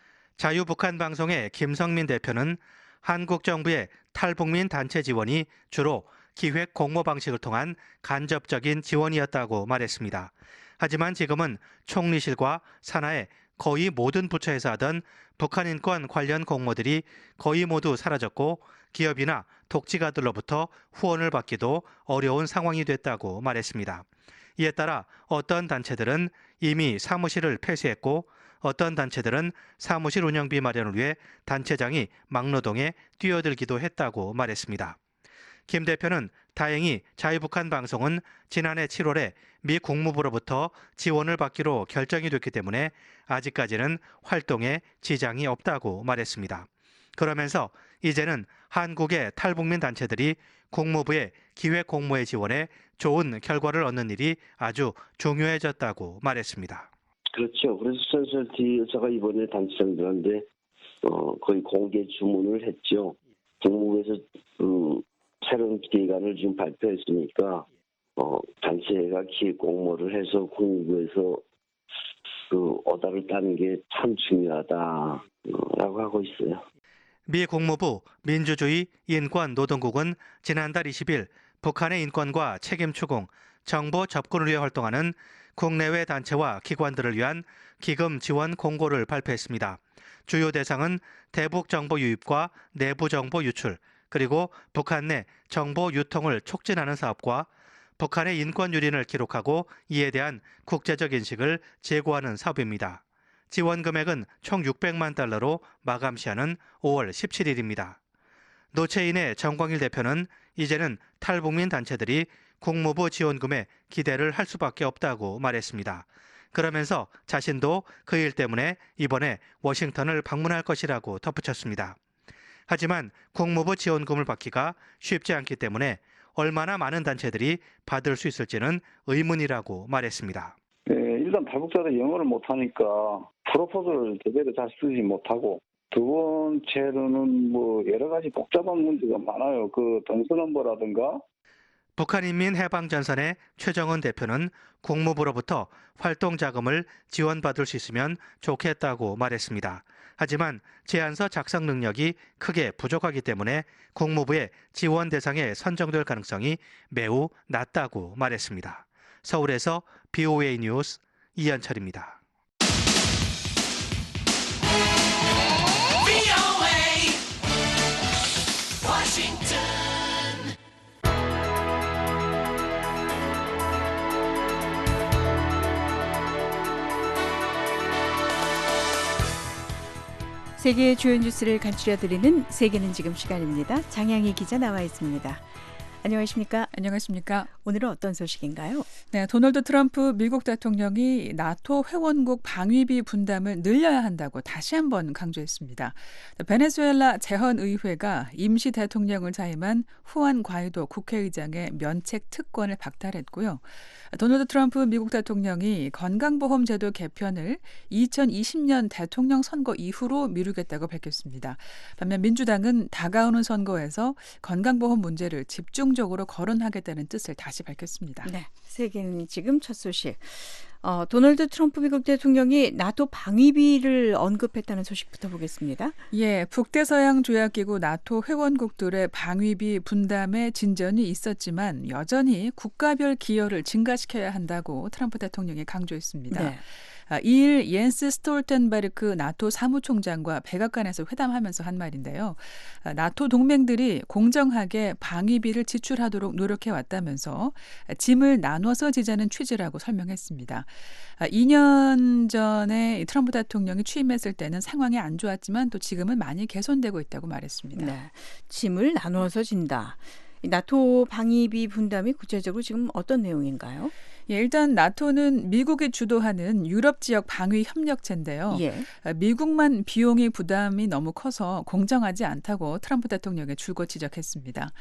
자유북한 방송의 김성민 대표는 한국 정부의 탈북민 단체 지원이 주로 기획 공모 방식을 통한 간접적인 지원이었다고 말했습니다. 하지만 지금은 총리실과 산하의 거의 모든 부처에서 하던 북한 인권 관련 공모들이 거의 모두 사라졌고 기업이나 독지가들로부터 후원을 받기도 어려운 상황이 됐다고 말했습니다. 이에 따라 어떤 단체들은 이미 사무실을 폐쇄했고 어떤 단체들은 사무실 운영비 마련을 위해 단체장이 막노동에 뛰어들기도 했다고 말했습니다. 김 대표는 다행히 자유북한 방송은 지난해 7월에 미 국무부로부터 지원을 받기로 결정이 됐기 때문에 아직까지는 활동에 지장이 없다고 말했습니다. 그러면서 이제는 한국의 탈북민 단체들이 국무부의 기획 공모의 지원에 좋은 결과를 얻는 일이 아주 중요해졌다고 말했습니다. 그렇죠. 그래서 선설티 여사가 이번에 단체장들한테 거의 공개 주문을 했죠. 국무부에서 새로운 기획안을 지금 발표했으니까 단체가 기획 공모를 해서 국무부에서 오다를 따는 게 참 중요하다라고 하고 있어요. 미 국무부 민주주의 인권 노동국은 지난달 20일 북한의 인권과 책임 추궁, 정보 접근을 위해 활동하는 국내외 단체와 기관들을 위한 기금 지원 공고를 발표했습니다. 주요 대상은 대북 정보 유입과 내부 정보 유출, 그리고 북한 내 정보 유통을 촉진하는 사업과 북한의 인권 유린을 기록하고 이에 대한 국제적 인식을 제고하는 사업입니다. 지원 금액은 총 600만 달러로 마감 시한은 5월 17일입니다. 노체인의 정광일 대표는 이제는 탈북민 단체들이 국무부 지원금에 기대를 할 수밖에 없다고 말했습니다. 그러면서 자신도 그 일 때문에 이번에 워싱턴을 방문할 것이라고 덧붙였습니다. 하지만 국무부 지원금을 받기가 쉽지 않기 때문에 얼마나 많은 단체들이 받을 수 있을지는 의문이라고 말했습니다. 네, 일단 탈북자들이 영어를 못하니까 프로포즈를 제대로 잘 쓰지 못하고 두 번째로는 여러 가지 복잡한 문제가 많아요. 그 동서 넘버라든가. 북한인민해방전선의 최정은 대표는 국무부로부터 활동 자금을 지원받을 수 있으면 좋겠다고 말했습니다. 하지만 제안서 작성 능력이 크게 부족하기 때문에 국무부의 지원 대상에 선정될 가능성이 매우 낮다고 말했습니다. 서울에서 BOA 뉴스 이현철입니다. 세계의 주요 뉴스를 간추려드리는 세계는 지금 시간입니다. 장양희 기자 나와 있습니다. 안녕하십니까? 안녕하십니까? 오늘은 어떤 소식인가요? 네, 도널드 트럼프 미국 대통령이 나토 회원국 방위비 분담을 늘려야 한다고 다시 한번 강조했습니다. 베네수엘라 재헌의회가 임시 대통령을 사임한 후안 과이도 국회의장의 면책 특권을 박탈했고요. 도널드 트럼프 미국 대통령이 건강보험제도 개편을 2020년 대통령 선거 이후로 미루겠다고 밝혔습니다. 반면 민주당은 다가오는 선거에서 건강보험 문제를 집중적으로 거론하겠다는 뜻을 다시 밝혔습니다. 네, 세계는 지금 첫 소식. 도널드 트럼프 미국 대통령이 나토 방위비를 언급했다는 소식부터 보겠습니다. 예, 북대서양 조약기구 나토 회원국들의 방위비 분담에 진전이 있었지만 여전히 국가별 기여를 증가시켜야 한다고 트럼프 대통령이 강조했습니다. 네. 2일 옌스 스톨텐베르크 나토 사무총장과 백악관에서 회담하면서 한 말인데요. 나토 동맹들이 공정하게 방위비를 지출하도록 노력해왔다면서 짐을 나눠서 지자는 취지라고 설명했습니다. 2년 전에 트럼프 대통령이 취임했을 때는 상황이 안 좋았지만 또 지금은 많이 개선되고 있다고 말했습니다. 네, 짐을 나눠서 진다. 나토 방위비 분담이 구체적으로 지금 어떤 내용인가요? 예, 일단 나토는 미국이 주도하는 유럽 지역 방위 협력체인데요. 예. 미국만 비용이 부담이 너무 커서 공정하지 않다고 트럼프 대통령이 줄곧 지적했습니다.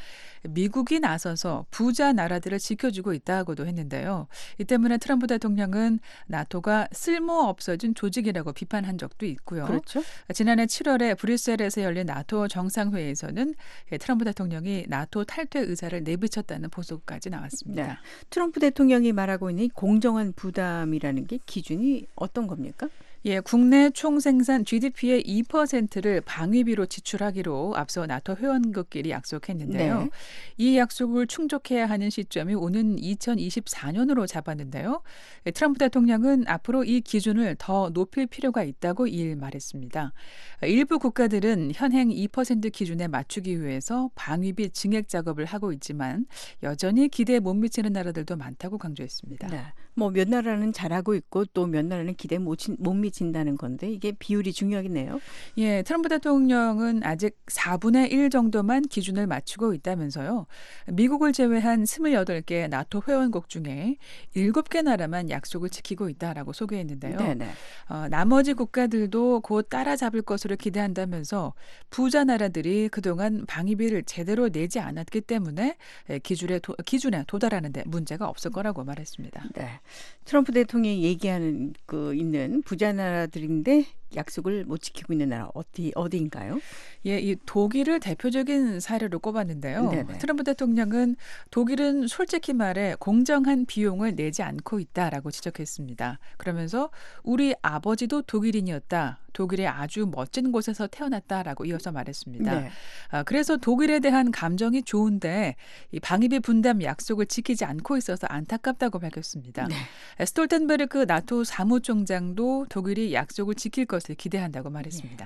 미국이 나서서 부자 나라들을 지켜주고 있다고도 했는데요. 이 때문에 트럼프 대통령은 나토가 쓸모 없어진 조직이라고 비판한 적도 있고요. 그렇죠. 지난해 7월에 브뤼셀에서 열린 나토 정상회의에서는 트럼프 대통령이 나토 탈퇴 의사를 내비쳤다는 보도까지 나왔습니다. 네. 트럼프 대통령이 말하고 있는 공정한 부담이라는 게 기준이 어떤 겁니까? 예, 국내 총생산 GDP의 2%를 방위비로 지출하기로 앞서 나토 회원국끼리 약속했는데요. 네. 이 약속을 충족해야 하는 시점이 오는 2024년으로 잡았는데요. 트럼프 대통령은 앞으로 이 기준을 더 높일 필요가 있다고 이일 말했습니다. 일부 국가들은 현행 2% 기준에 맞추기 위해서 방위비 증액 작업을 하고 있지만 여전히 기대에 못 미치는 나라들도 많다고 강조했습니다. 네. 뭐 몇 나라는 잘하고 있고 또 몇 나라는 기대에 못 미친다는 건데 이게 비율이 중요하겠네요. 예, 트럼프 대통령은 아직 4분의 1 정도만 기준을 맞추고 있다면서요. 미국을 제외한 28개 나토 회원국 중에 7개 나라만 약속을 지키고 있다라고 소개했는데요. 네네. 나머지 국가들도 곧 따라잡을 것으로 기대한다면서 부자 나라들이 그동안 방위비를 제대로 내지 않았기 때문에 기준에 도달하는 데 문제가 없을 거라고 말했습니다. 네. 트럼프 대통령이 얘기하는 있는 부자 나라들인데 약속을 못 지키고 있는 나라 어디인가요? 예, 이 독일을 대표적인 사례로 꼽았는데요. 네네. 트럼프 대통령은 독일은 솔직히 말해 공정한 비용을 내지 않고 있다라고 지적했습니다. 그러면서 우리 아버지도 독일인이었다. 독일의 아주 멋진 곳에서 태어났다라고 이어서 말했습니다. 네. 그래서 독일에 대한 감정이 좋은데 이 방위비 분담 약속을 지키지 않고 있어서 안타깝다고 밝혔습니다. 네. 스톨텐베르크 나토 사무총장도 독일이 약속을 지킬 것을 기대한다고 말했습니다.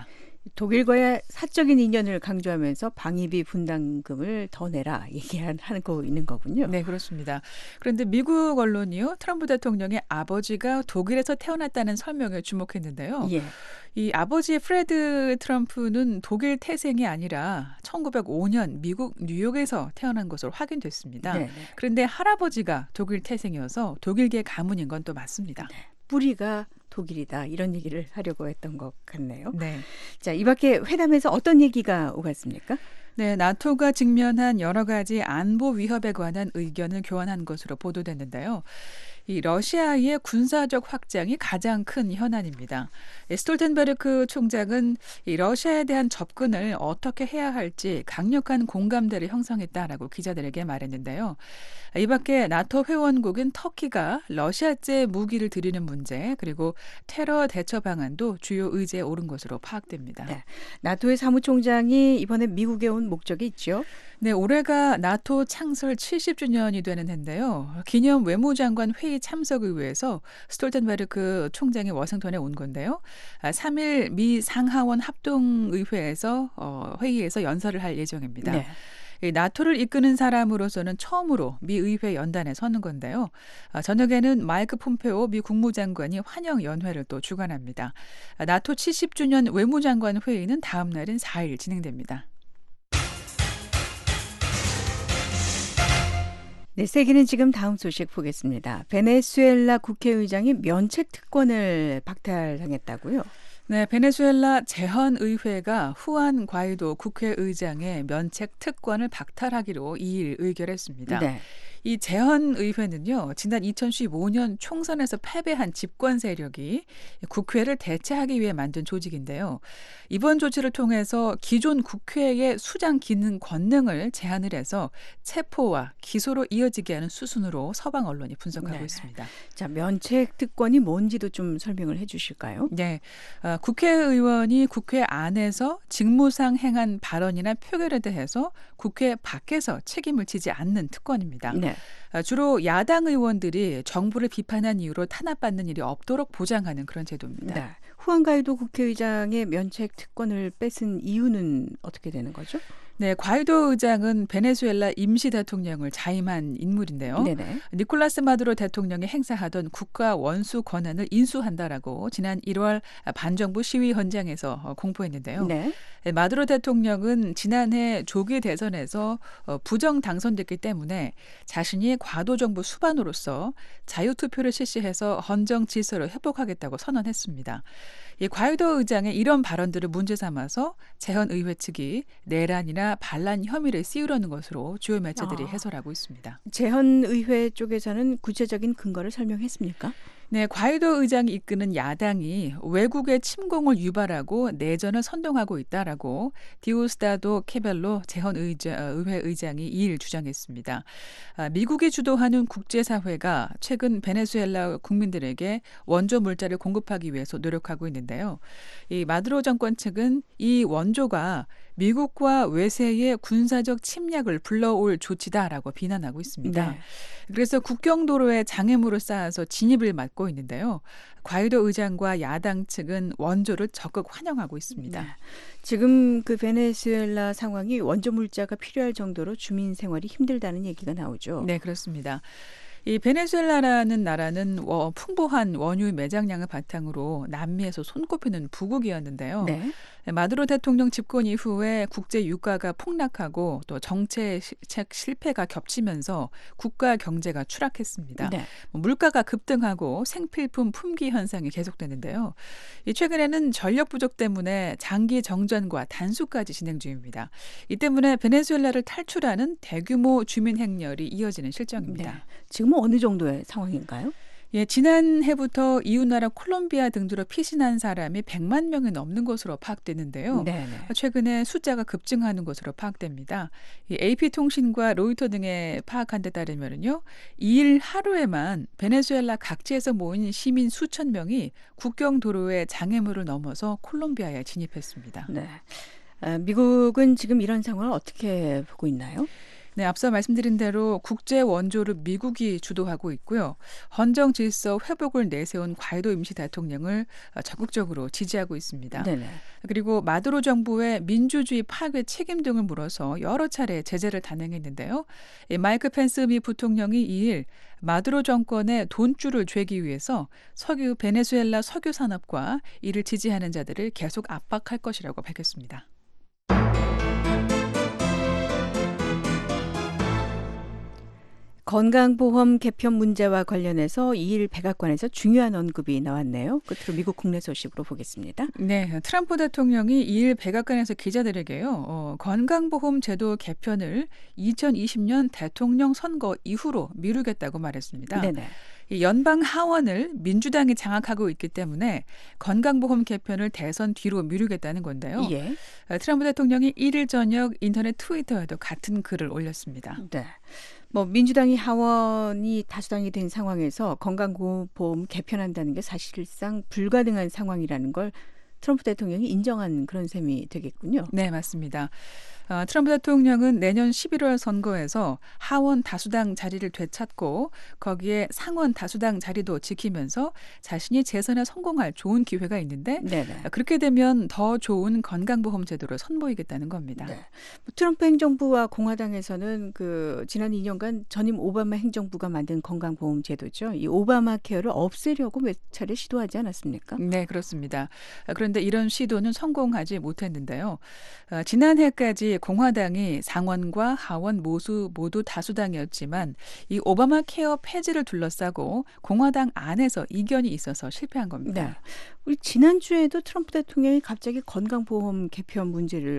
독일과의 사적인 인연을 강조하면서 방위비 분담금을 더 내라 얘기하고 있는 거군요. 네, 그렇습니다. 그런데 미국 언론이요, 트럼프 대통령의 아버지가 독일에서 태어났다는 설명에 주목했는데요. 예. 이 아버지 프레드 트럼프는 독일 태생이 아니라 1905년 미국 뉴욕에서 태어난 것으로 확인됐습니다. 네네. 그런데 할아버지가 독일 태생이어서 독일계 가문인 건 또 맞습니다. 뿌리가 독일이다 이런 얘기를 하려고 했던 것 같네요. 네. 자, 이 밖에 회담에서 어떤 얘기가 오갔습니까? 네, 나토가 직면한 여러 가지 안보 위협에 관한 의견을 교환한 것으로 보도됐는데요. 이 러시아의 군사적 확장이 가장 큰 현안입니다. 스톨텐베르크 총장은 이 러시아에 대한 접근을 어떻게 해야 할지 강력한 공감대를 형성했다라고 기자들에게 말했는데요. 이 밖에 나토 회원국인 터키가 러시아제 무기를 들이는 문제, 그리고 테러 대처 방안도 주요 의제에 오른 것으로 파악됩니다. 네. 나토의 사무총장이 이번에 미국에 온 목적이 있죠? 네, 올해가 나토 창설 70주년이 되는 해인데요. 기념 외무장관 회의 참석을 위해서 스톨텐베르크 총장이 워싱턴에 온 건데요. 3일 미 상하원 합동의회에서 회의에서 연설을 할 예정입니다. 네. 나토를 이끄는 사람으로서는 처음으로 미 의회 연단에 서는 건데요. 저녁에는 마이크 폼페오 미 국무장관이 환영 연회를 또 주관합니다. 나토 70주년 외무장관 회의는 다음 날인 4일 진행됩니다. 네, 세계는 지금 다음 소식 보겠습니다. 베네수엘라 국회의장이 면책 특권을 박탈당했다고요? 네, 베네수엘라 재헌의회가 후안 과이도 국회의장의 면책 특권을 박탈하기로 2일 의결했습니다. 네. 이 재헌의회는요, 지난 2015년 총선에서 패배한 집권 세력이 국회를 대체하기 위해 만든 조직인데요. 이번 조치를 통해서 기존 국회의 수장 기능 권능을 제한을 해서 체포와 기소로 이어지게 하는 수순으로 서방 언론이 분석하고 네. 있습니다. 자, 면책 특권이 뭔지도 좀 설명을 해 주실까요? 네, 국회의원이 국회 안에서 직무상 행한 발언이나 표결에 대해서 국회 밖에서 책임을 지지 않는 특권입니다. 네. 주로 야당 의원들이 정부를 비판한 이유로 탄압받는 일이 없도록 보장하는 그런 제도입니다. 네. 후안 가이도 국회의장의 면책 특권을 뺏은 이유는 어떻게 되는 거죠? 네, 과이도 의장은 베네수엘라 임시 대통령을 자임한 인물인데요. 네네. 니콜라스 마두로 대통령이 행사하던 국가 원수 권한을 인수한다라고 지난 1월 반정부 시위 현장에서 공포했는데요. 네. 마두로 대통령은 지난해 조기 대선에서 부정 당선됐기 때문에 자신이 과도 정부 수반으로서 자유투표를 실시해서 헌정 질서를 회복하겠다고 선언했습니다. 이 과이도 의장의 이런 발언들을 문제 삼아서 재헌의회 측이 내란이나 반란 혐의를 씌우려는 것으로 주요 매체들이 해설하고 있습니다. 재헌의회 쪽에서는 구체적인 근거를 설명했습니까? 네, 과이도 의장이 이끄는 야당이 외국의 침공을 유발하고 내전을 선동하고 있다라고 디오스다도 케벨로 재헌의회 의장이 2일 주장했습니다. 미국이 주도하는 국제사회가 최근 베네수엘라 국민들에게 원조 물자를 공급하기 위해서 노력하고 있는데요. 이 마두로 정권 측은 이 원조가 미국과 외세의 군사적 침략을 불러올 조치다라고 비난하고 있습니다. 네. 그래서 국경도로에 장애물을 쌓아서 진입을 막고 있는데요. 과이도 의장과 야당 측은 원조를 적극 환영하고 있습니다. 네. 지금 그 베네수엘라 상황이 원조 물자가 필요할 정도로 주민 생활이 힘들다는 얘기가 나오죠. 네, 그렇습니다. 이 베네수엘라라는 나라는 풍부한 원유 매장량을 바탕으로 남미에서 손꼽히는 부국이었는데요. 네. 마두로 대통령 집권 이후에 국제 유가가 폭락하고 또 정책 실패가 겹치면서 국가 경제가 추락했습니다. 네. 물가가 급등하고 생필품 품귀 현상이 계속되는데요. 최근에는 전력 부족 때문에 장기 정전과 단수까지 진행 중입니다. 이 때문에 베네수엘라를 탈출하는 대규모 주민 행렬이 이어지는 실정입니다. 네. 지금은 어느 정도의 상황인가요? 예, 지난해부터 이웃나라 콜롬비아 등지로 피신한 사람이 100만 명이 넘는 것으로 파악되는데요. 네네. 최근에 숫자가 급증하는 것으로 파악됩니다. 이 AP통신과 로이터 등의 파악한 데 따르면요, 2일 하루에만 베네수엘라 각지에서 모인 시민 수천 명이 국경 도로의 장애물을 넘어서 콜롬비아에 진입했습니다. 네. 미국은 지금 이런 상황을 어떻게 보고 있나요? 네, 앞서 말씀드린 대로 국제 원조를 미국이 주도하고 있고요. 헌정 질서 회복을 내세운 과이도 임시 대통령을 적극적으로 지지하고 있습니다. 네네. 그리고 마두로 정부의 민주주의 파괴 책임 등을 물어서 여러 차례 제재를 단행했는데요. 마이크 펜스 미 부통령이 2일 마두로 정권의 돈줄을 죄기 위해서 베네수엘라 석유 산업과 이를 지지하는 자들을 계속 압박할 것이라고 밝혔습니다. 건강보험 개편 문제와 관련해서 2일 백악관에서 중요한 언급이 나왔네요. 끝으로 미국 국내 소식으로 보겠습니다. 네, 트럼프 대통령이 2일 백악관에서 기자들에게요. 건강보험 제도 개편을 2020년 대통령 선거 이후로 미루겠다고 말했습니다. 네네. 연방 하원을 민주당이 장악하고 있기 때문에 건강보험 개편을 대선 뒤로 미루겠다는 건데요. 예. 트럼프 대통령이 1일 저녁 인터넷 트위터에도 같은 글을 올렸습니다. 네. 민주당이 하원이 다수당이 된 상황에서 건강보험 개편한다는 게 사실상 불가능한 상황이라는 걸 트럼프 대통령이 인정한 그런 셈이 되겠군요. 네, 맞습니다. 트럼프 대통령은 내년 11월 선거에서 하원 다수당 자리를 되찾고 거기에 상원 다수당 자리도 지키면서 자신이 재선에 성공할 좋은 기회가 있는데 네네. 그렇게 되면 더 좋은 건강보험 제도를 선보이겠다는 겁니다. 네. 트럼프 행정부와 공화당에서는 지난 2년간 전임 오바마 행정부가 만든 건강보험 제도죠. 이 오바마 케어를 없애려고 몇 차례 시도하지 않았습니까? 네, 그렇습니다. 그런데 이런 시도는 성공하지 못했는데요. 지난해까지 공화당이 상원과 하원 모두 다수당이었지만 이 오바마 케어 폐지를 둘러싸고 공화당 안에서 이견이 있어서 실패한 겁니다. 네. 우리 지난주에도 트럼프 대통령이 갑자기 건강보험 개편 문제를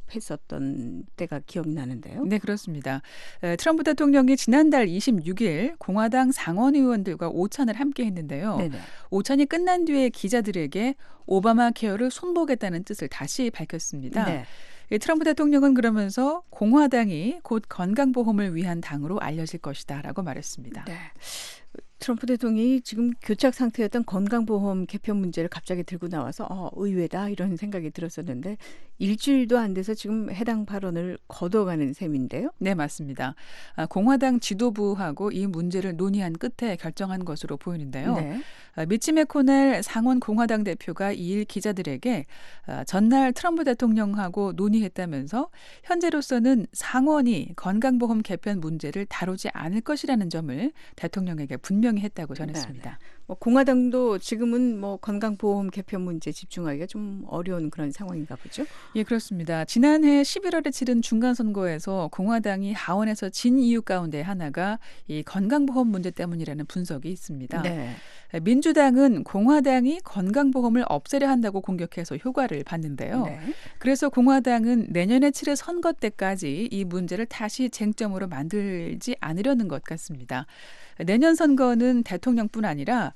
언급했었던 때가 기억나는데요. 네, 그렇습니다. 트럼프 대통령이 지난달 26일 공화당 상원 의원들과 오찬을 함께 했는데요. 네네. 오찬이 끝난 뒤에 기자들에게 오바마 케어를 손보겠다는 뜻을 다시 밝혔습니다. 네. 트럼프 대통령은 그러면서 공화당이 곧 건강보험을 위한 당으로 알려질 것이다라고 말했습니다. 네. 트럼프 대통령이 지금 교착 상태였던 건강보험 개편 문제를 갑자기 들고 나와서 의외다 이런 생각이 들었었는데 일주일도 안 돼서 지금 해당 발언을 거둬가는 셈인데요. 네, 맞습니다. 공화당 지도부하고 이 문제를 논의한 끝에 결정한 것으로 보이는데요. 네. 미치 매코넬 상원 공화당 대표가 2일 기자들에게 전날 트럼프 대통령하고 논의했다면서 현재로서는 상원이 건강보험 개편 문제를 다루지 않을 것이라는 점을 대통령에게 분명히 했다고 전했습니다. 네. 공화당도 지금은 건강보험 개편 문제 집중하기가 좀 어려운 그런 상황인가 보죠? 예, 그렇습니다. 지난해 11월에 치른 중간선거에서 공화당이 하원에서 진 이유 가운데 하나가 이 건강보험 문제 때문이라는 분석이 있습니다. 네. 민주당은 공화당이 건강보험을 없애려 한다고 공격해서 효과를 봤는데요. 네. 그래서 공화당은 내년에 치를 선거 때까지 이 문제를 다시 쟁점으로 만들지 않으려는 것 같습니다. 내년 선거는 대통령뿐 아니라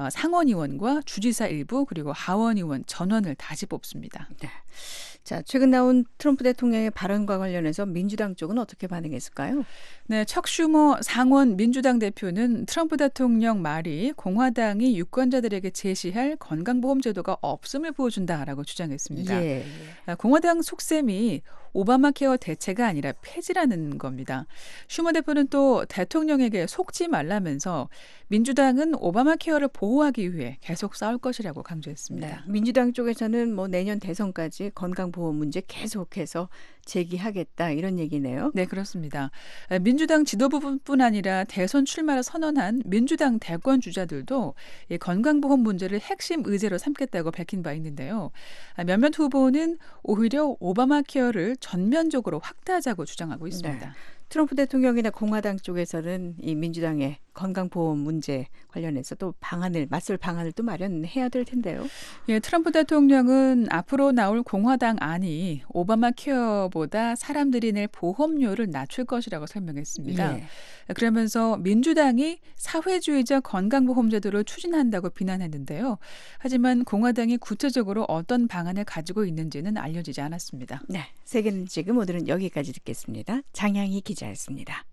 상원의원과 주지사 일부 그리고 하원의원 전원을 다시 뽑습니다. 네. 자, 최근 나온 트럼프 대통령의 발언과 관련해서 민주당 쪽은 어떻게 반응했을까요? 네, 척 슈머 상원 민주당 대표는 트럼프 대통령 말이 공화당이 유권자들에게 제시할 건강보험 제도가 없음을 보여준다라고 주장했습니다. 예. 공화당 속셈이 오바마 케어 대체가 아니라 폐지라는 겁니다. 슈머 대표는 또 대통령에게 속지 말라면서 민주당은 오바마 케어를 보호하기 위해 계속 싸울 것이라고 강조했습니다. 네. 민주당 쪽에서는 내년 대선까지 건강보험 문제 계속해서 제기하겠다 이런 얘기네요. 네, 그렇습니다. 민주당 지도부뿐 아니라 대선 출마를 선언한 민주당 대권 주자들도 이 건강보험 문제를 핵심 의제로 삼겠다고 밝힌 바 있는데요. 몇몇 후보는 오히려 오바마 케어를 전면적으로 확대하자고 주장하고 있습니다. 네. 트럼프 대통령이나 공화당 쪽에서는 이 민주당의 건강보험 문제 관련해서 또 맞설 방안을 또 마련해야 될 텐데요. 예, 트럼프 대통령은 앞으로 나올 공화당 안이 오바마 케어보다 사람들이 낼 보험료를 낮출 것이라고 설명했습니다. 예. 그러면서 민주당이 사회주의적 건강보험 제도를 추진한다고 비난했는데요. 하지만 공화당이 구체적으로 어떤 방안을 가지고 있는지는 알려지지 않았습니다. 네, 세계는 지금 오늘은 여기까지 듣겠습니다. 장향희 기자였습니다.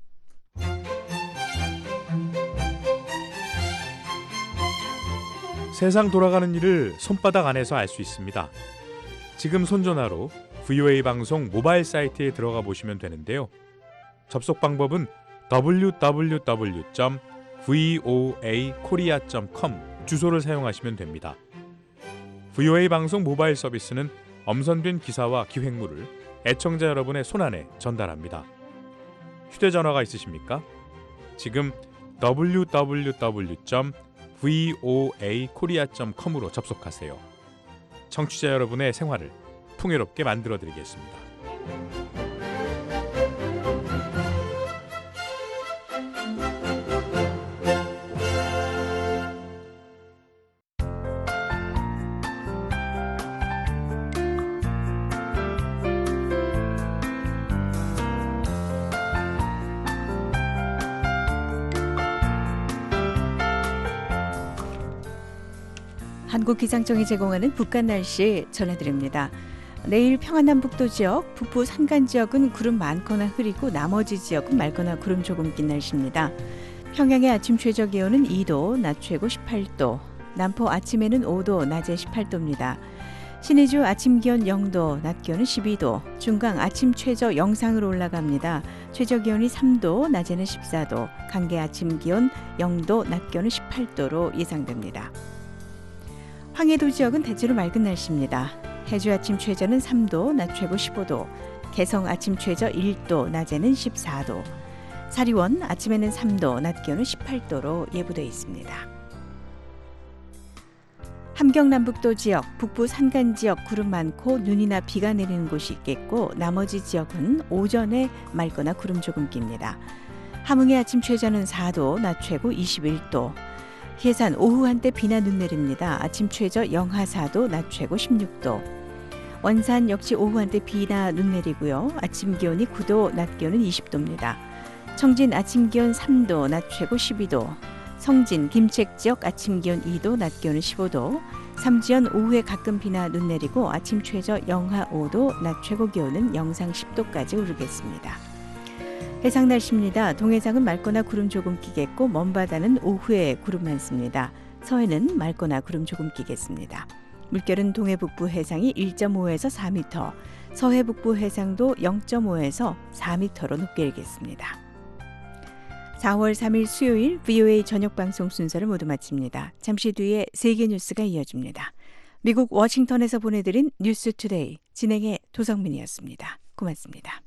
세상 돌아가는 일을 손바닥 안에서 알 수 있습니다. 지금 손전화로 VOA 방송 모바일 사이트에 들어가 보시면 되는데요. 접속 방법은 www.voakorea.com 주소를 사용하시면 됩니다. VOA 방송 모바일 서비스는 엄선된 기사와 기획물을 애청자 여러분의 손안에 전달합니다. 휴대전화가 있으십니까? 지금 www.voakorea.com으로 접속하세요. 청취자 여러분의 생활을 풍요롭게 만들어드리겠습니다. 한국기상청이 제공하는 북한 날씨 전해드립니다. 내일 평안남북도 지역, 북부 산간 지역은 구름 많거나 흐리고 나머지 지역은 맑거나 구름 조금 낀 날씨입니다. 평양의 아침 최저 기온은 2도, 낮 최고 18도, 남포 아침에는 5도, 낮에 18도입니다. 신의주 아침 기온 0도, 낮 기온은 12도, 중강 아침 최저 영상으로 올라갑니다. 최저 기온이 3도, 낮에는 14도, 강계 아침 기온 0도, 낮 기온은 18도로 예상됩니다. 황해도 지역은 대체로 맑은 날씨입니다. 해주 아침 최저는 3도, 낮 최고 15도, 개성 아침 최저 1도, 낮에는 14도, 사리원 아침에는 3도, 낮 기온은 18도로 예보되어 있습니다. 함경남북도 지역, 북부 산간 지역 구름 많고 눈이나 비가 내리는 곳이 있겠고 나머지 지역은 오전에 맑거나 구름 조금 낍니다. 함흥의 아침 최저는 4도, 낮 최고 21도, 해산 오후 한때 비나 눈 내립니다. 아침 최저 영하 4도, 낮 최고 16도. 원산 역시 오후 한때 비나 눈 내리고요. 아침 기온이 9도, 낮 기온은 20도입니다. 청진 아침 기온 3도, 낮 최고 12도. 성진, 김책 지역 아침 기온 2도, 낮 기온은 15도. 삼지연 오후에 가끔 비나 눈 내리고 아침 최저 영하 5도, 낮 최고 기온은 영상 10도까지 오르겠습니다. 해상 날씨입니다. 동해상은 맑거나 구름 조금 끼겠고 먼바다는 오후에 구름 많습니다. 서해는 맑거나 구름 조금 끼겠습니다. 물결은 동해북부 해상이 1.5에서 4m, 서해북부 해상도 0.5에서 4m로 높게 일겠습니다. 4월 3일 수요일 VOA 저녁방송 순서를 모두 마칩니다. 잠시 뒤에 세계 뉴스가 이어집니다. 미국 워싱턴에서 보내드린 뉴스 투데이 진행의 도성민이었습니다. 고맙습니다.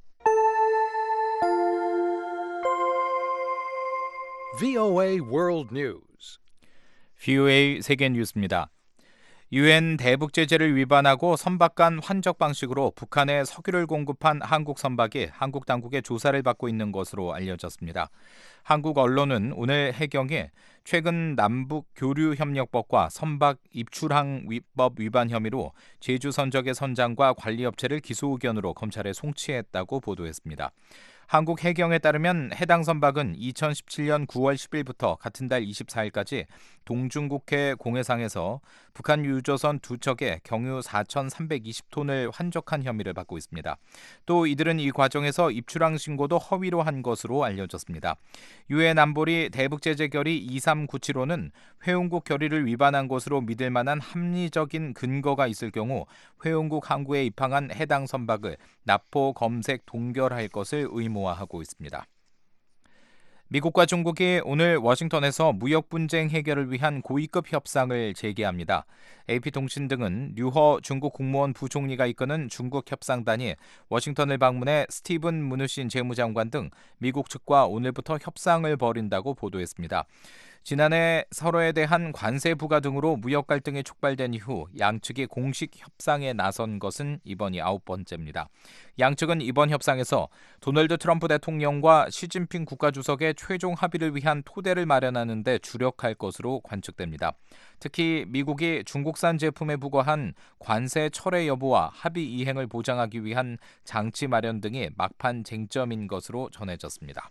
VOA World News. VOA 세계 뉴스입니다. 유엔 대북 제재를 위반하고 선박 간 환적 방식으로 북한에 석유를 공급한 한국 선박이 한국 당국의 조사를 받고 있는 것으로 알려졌습니다. 한국 언론은 오늘 해경이 최근 남북 교류협력법과 선박 입출항 위법 위반 혐의로 제주 선적의 선장과 관리업체를 기소 의견으로 검찰에 송치했다고 보도했습니다. 한국 해경에 따르면 해당 선박은 2017년 9월 10일부터 같은 달 24일까지 동중국해 공해상에서 북한 유조선 2척에 경유 4,320톤을 환적한 혐의를 받고 있습니다. 또 이들은 이 과정에서 입출항 신고도 허위로 한 것으로 알려졌습니다. 유엔 안보리 대북제재 결의 2397호는 회원국 결의를 위반한 것으로 믿을 만한 합리적인 근거가 있을 경우 회원국 항구에 입항한 해당 선박을 납포 검색 동결할 것을 의무화하고 있습니다. 미국과 중국이 오늘 워싱턴에서 무역 분쟁 해결을 위한 고위급 협상을 재개합니다. AP통신 등은 류허 중국 국무원 부총리가 이끄는 중국 협상단이 워싱턴을 방문해 스티븐 무누신 재무장관 등 미국 측과 오늘부터 협상을 벌인다고 보도했습니다. 지난해 서로에 대한 관세 부과 등으로 무역 갈등이 촉발된 이후 양측이 공식 협상에 나선 것은 이번이 9번째입니다. 양측은 이번 협상에서 도널드 트럼프 대통령과 시진핑 국가주석의 최종 합의를 위한 토대를 마련하는 데 주력할 것으로 관측됩니다. 특히 미국이 중국산 제품에 부과한 관세 철회 여부와 합의 이행을 보장하기 위한 장치 마련 등이 막판 쟁점인 것으로 전해졌습니다.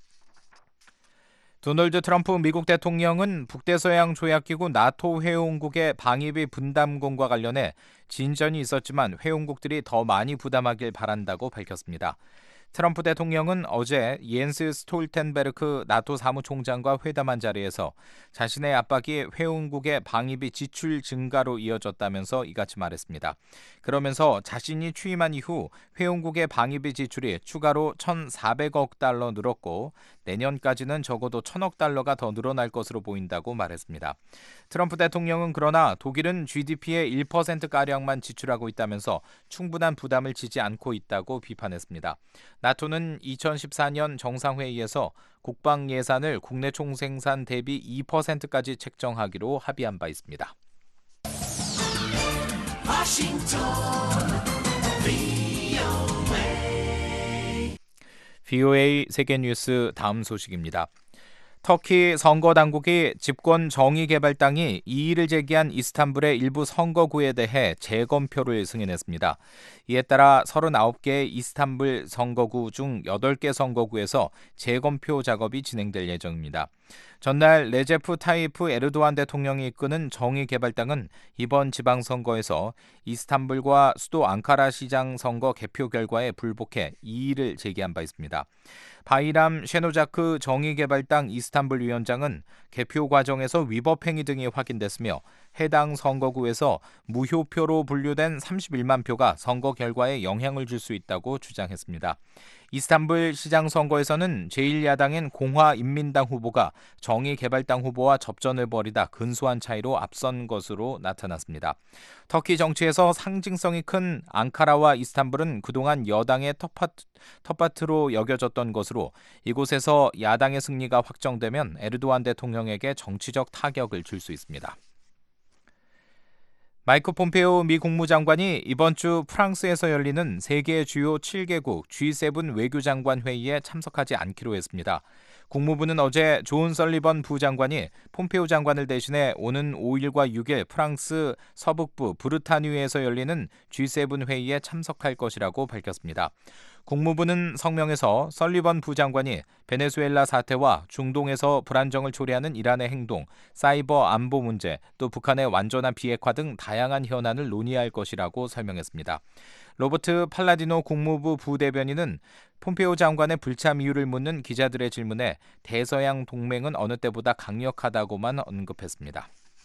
도널드 트럼프 미국 대통령은 북대서양 조약기구 나토 회원국의 방위비 분담금과 관련해 진전이 있었지만 회원국들이 더 많이 부담하길 바란다고 밝혔습니다. 트럼프 대통령은 어제 옌스 스톨텐베르크 나토 사무총장과 회담한 자리에서 자신의 압박이 회원국의 방위비 지출 증가로 이어졌다면서 이같이 말했습니다. 그러면서 자신이 취임한 이후 회원국의 방위비 지출이 추가로 1,400억 달러 늘었고 내년까지는 적어도 1,000억 달러가 더 늘어날 것으로 보인다고 말했습니다. 트럼프 대통령은 그러나 독일은 GDP의 1%가량만 지출하고 있다면서 충분한 부담을 지지 않고 있다고 비판했습니다. 나토는 2014년 정상회의에서 국방 예산을 국내 총생산 대비 2%까지 책정하기로 합의한 바 있습니다. VOA 세계뉴스 다음 소식입니다. 터키 선거당국이 집권 정의개발당이 이의를 제기한 이스탄불의 일부 선거구에 대해 재검표를 승인했습니다. 이에 따라 39개 이스탄불 선거구 중 8개 선거구에서 재검표 작업이 진행될 예정입니다. 전날 레제프 타이프 에르도안 대통령이 이끄는 정의개발당은 이번 지방선거에서 이스탄불과 수도 앙카라 시장 선거 개표 결과에 불복해 이의를 제기한 바 있습니다. 바이람 셰노자크 정의개발당 이스탄불 위원장은 개표 과정에서 위법 행위 등이 확인됐으며 해당 선거구에서 무효표로 분류된 31만 표가 선거 결과에 영향을 줄 수 있다고 주장했습니다. 이스탄불 시장 선거에서는 제1야당인 공화인민당 후보가 정의개발당 후보와 접전을 벌이다 근소한 차이로 앞선 것으로 나타났습니다. 터키 정치에서 상징성이 큰 앙카라와 이스탄불은 그동안 여당의 텃밭으로 여겨졌던 것으로 이곳에서 야당의 승리가 확정되면 에르도안 대통령에게 정치적 타격을 줄 수 있습니다. 마이크 폼페오 미 국무장관이 이번 주 프랑스에서 열리는 세계 주요 7개국 G7 외교장관 회의에 참석하지 않기로 했습니다. 국무부는 어제 존 설리번 부장관이 폼페오 장관을 대신해 오는 5일과 6일 프랑스 서북부 브르타뉴에서 열리는 G7 회의에 참석할 것이라고 밝혔습니다. 국무부는 성명에서 설리번 부장관이 베네수엘라 사태와 중동에서 불안정을 초래하는 이란의 행동, 사이버 안보 문제, 또 북한의 완전한 비핵화 등 다양한 현안을 논의할 것이라고 설명했습니다. 로버트 팔라디노 국무부 부대변인은 폼페오 장관의 불참 이유를 묻는 기자들의 질문에 대서양 동맹은 어느 때보다 강력하다고만 언급했습니다.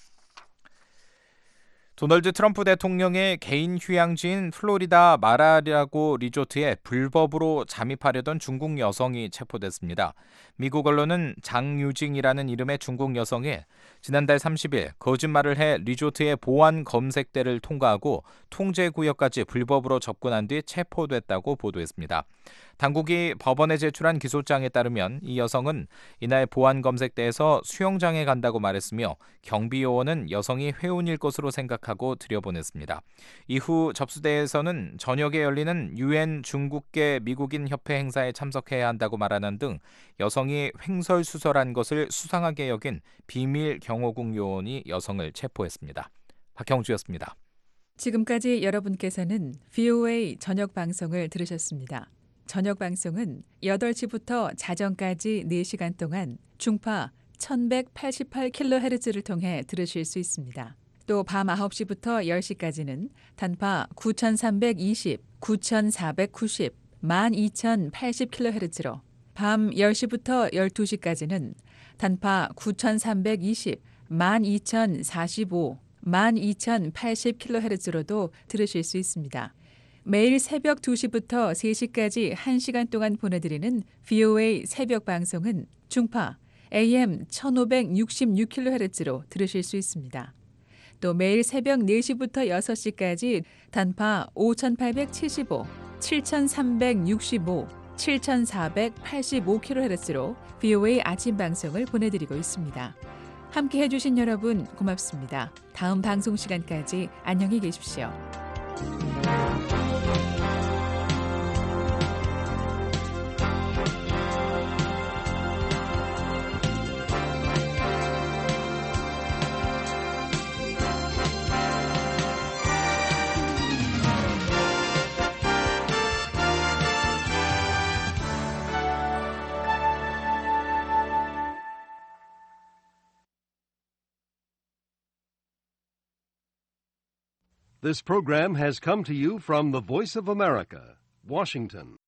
도널드 트럼프 대통령의 개인 휴양지인 플로리다 마라라고 리조트에 불법으로 잠입하려던 중국 여성이 체포됐습니다. 미국 언론은 장유징이라는 이름의 중국 여성이 지난달 30일 거짓말을 해 리조트의 보안 검색대를 통과하고 통제구역까지 불법으로 접근한 뒤 체포됐다고 보도했습니다. 당국이 법원에 제출한 기소장에 따르면 이 여성은 이날 보안 검색대에서 수영장에 간다고 말했으며 경비요원은 여성이 회원일 것으로 생각하고 들여보냈습니다. 이후 접수대에서는 저녁에 열리는 UN 중국계 미국인 협회 행사에 참석해야 한다고 말하는 등 여성이 횡설수설한 것을 수상하게 여긴 비밀 경호국 요원이 여성을 체포했습니다. 박형주였습니다. 지금까지 여러분께서는 VOA 저녁 방송을 들으셨습니다. 저녁 방송은 8시부터 자정까지 4시간 동안 중파 1188kHz를 통해 들으실 수 있습니다. 또 밤 9시부터 10시까지는 단파 9320, 9490, 12080kHz로 밤 10시부터 12시까지는 단파 9320, 12045, 12080kHz로도 들으실 수 있습니다. 매일 새벽 2시부터 3시까지 1시간 동안 보내드리는 VOA 새벽 방송은 중파 AM 1566kHz로 들으실 수 있습니다. 또 매일 새벽 4시부터 6시까지 단파 5875, 7365, 7485kHz로 VOA 아침 방송을 보내드리고 있습니다. 함께 해주신 여러분 고맙습니다. 다음 방송 시간까지 안녕히 계십시오. This program has come to you from the Voice of America, Washington.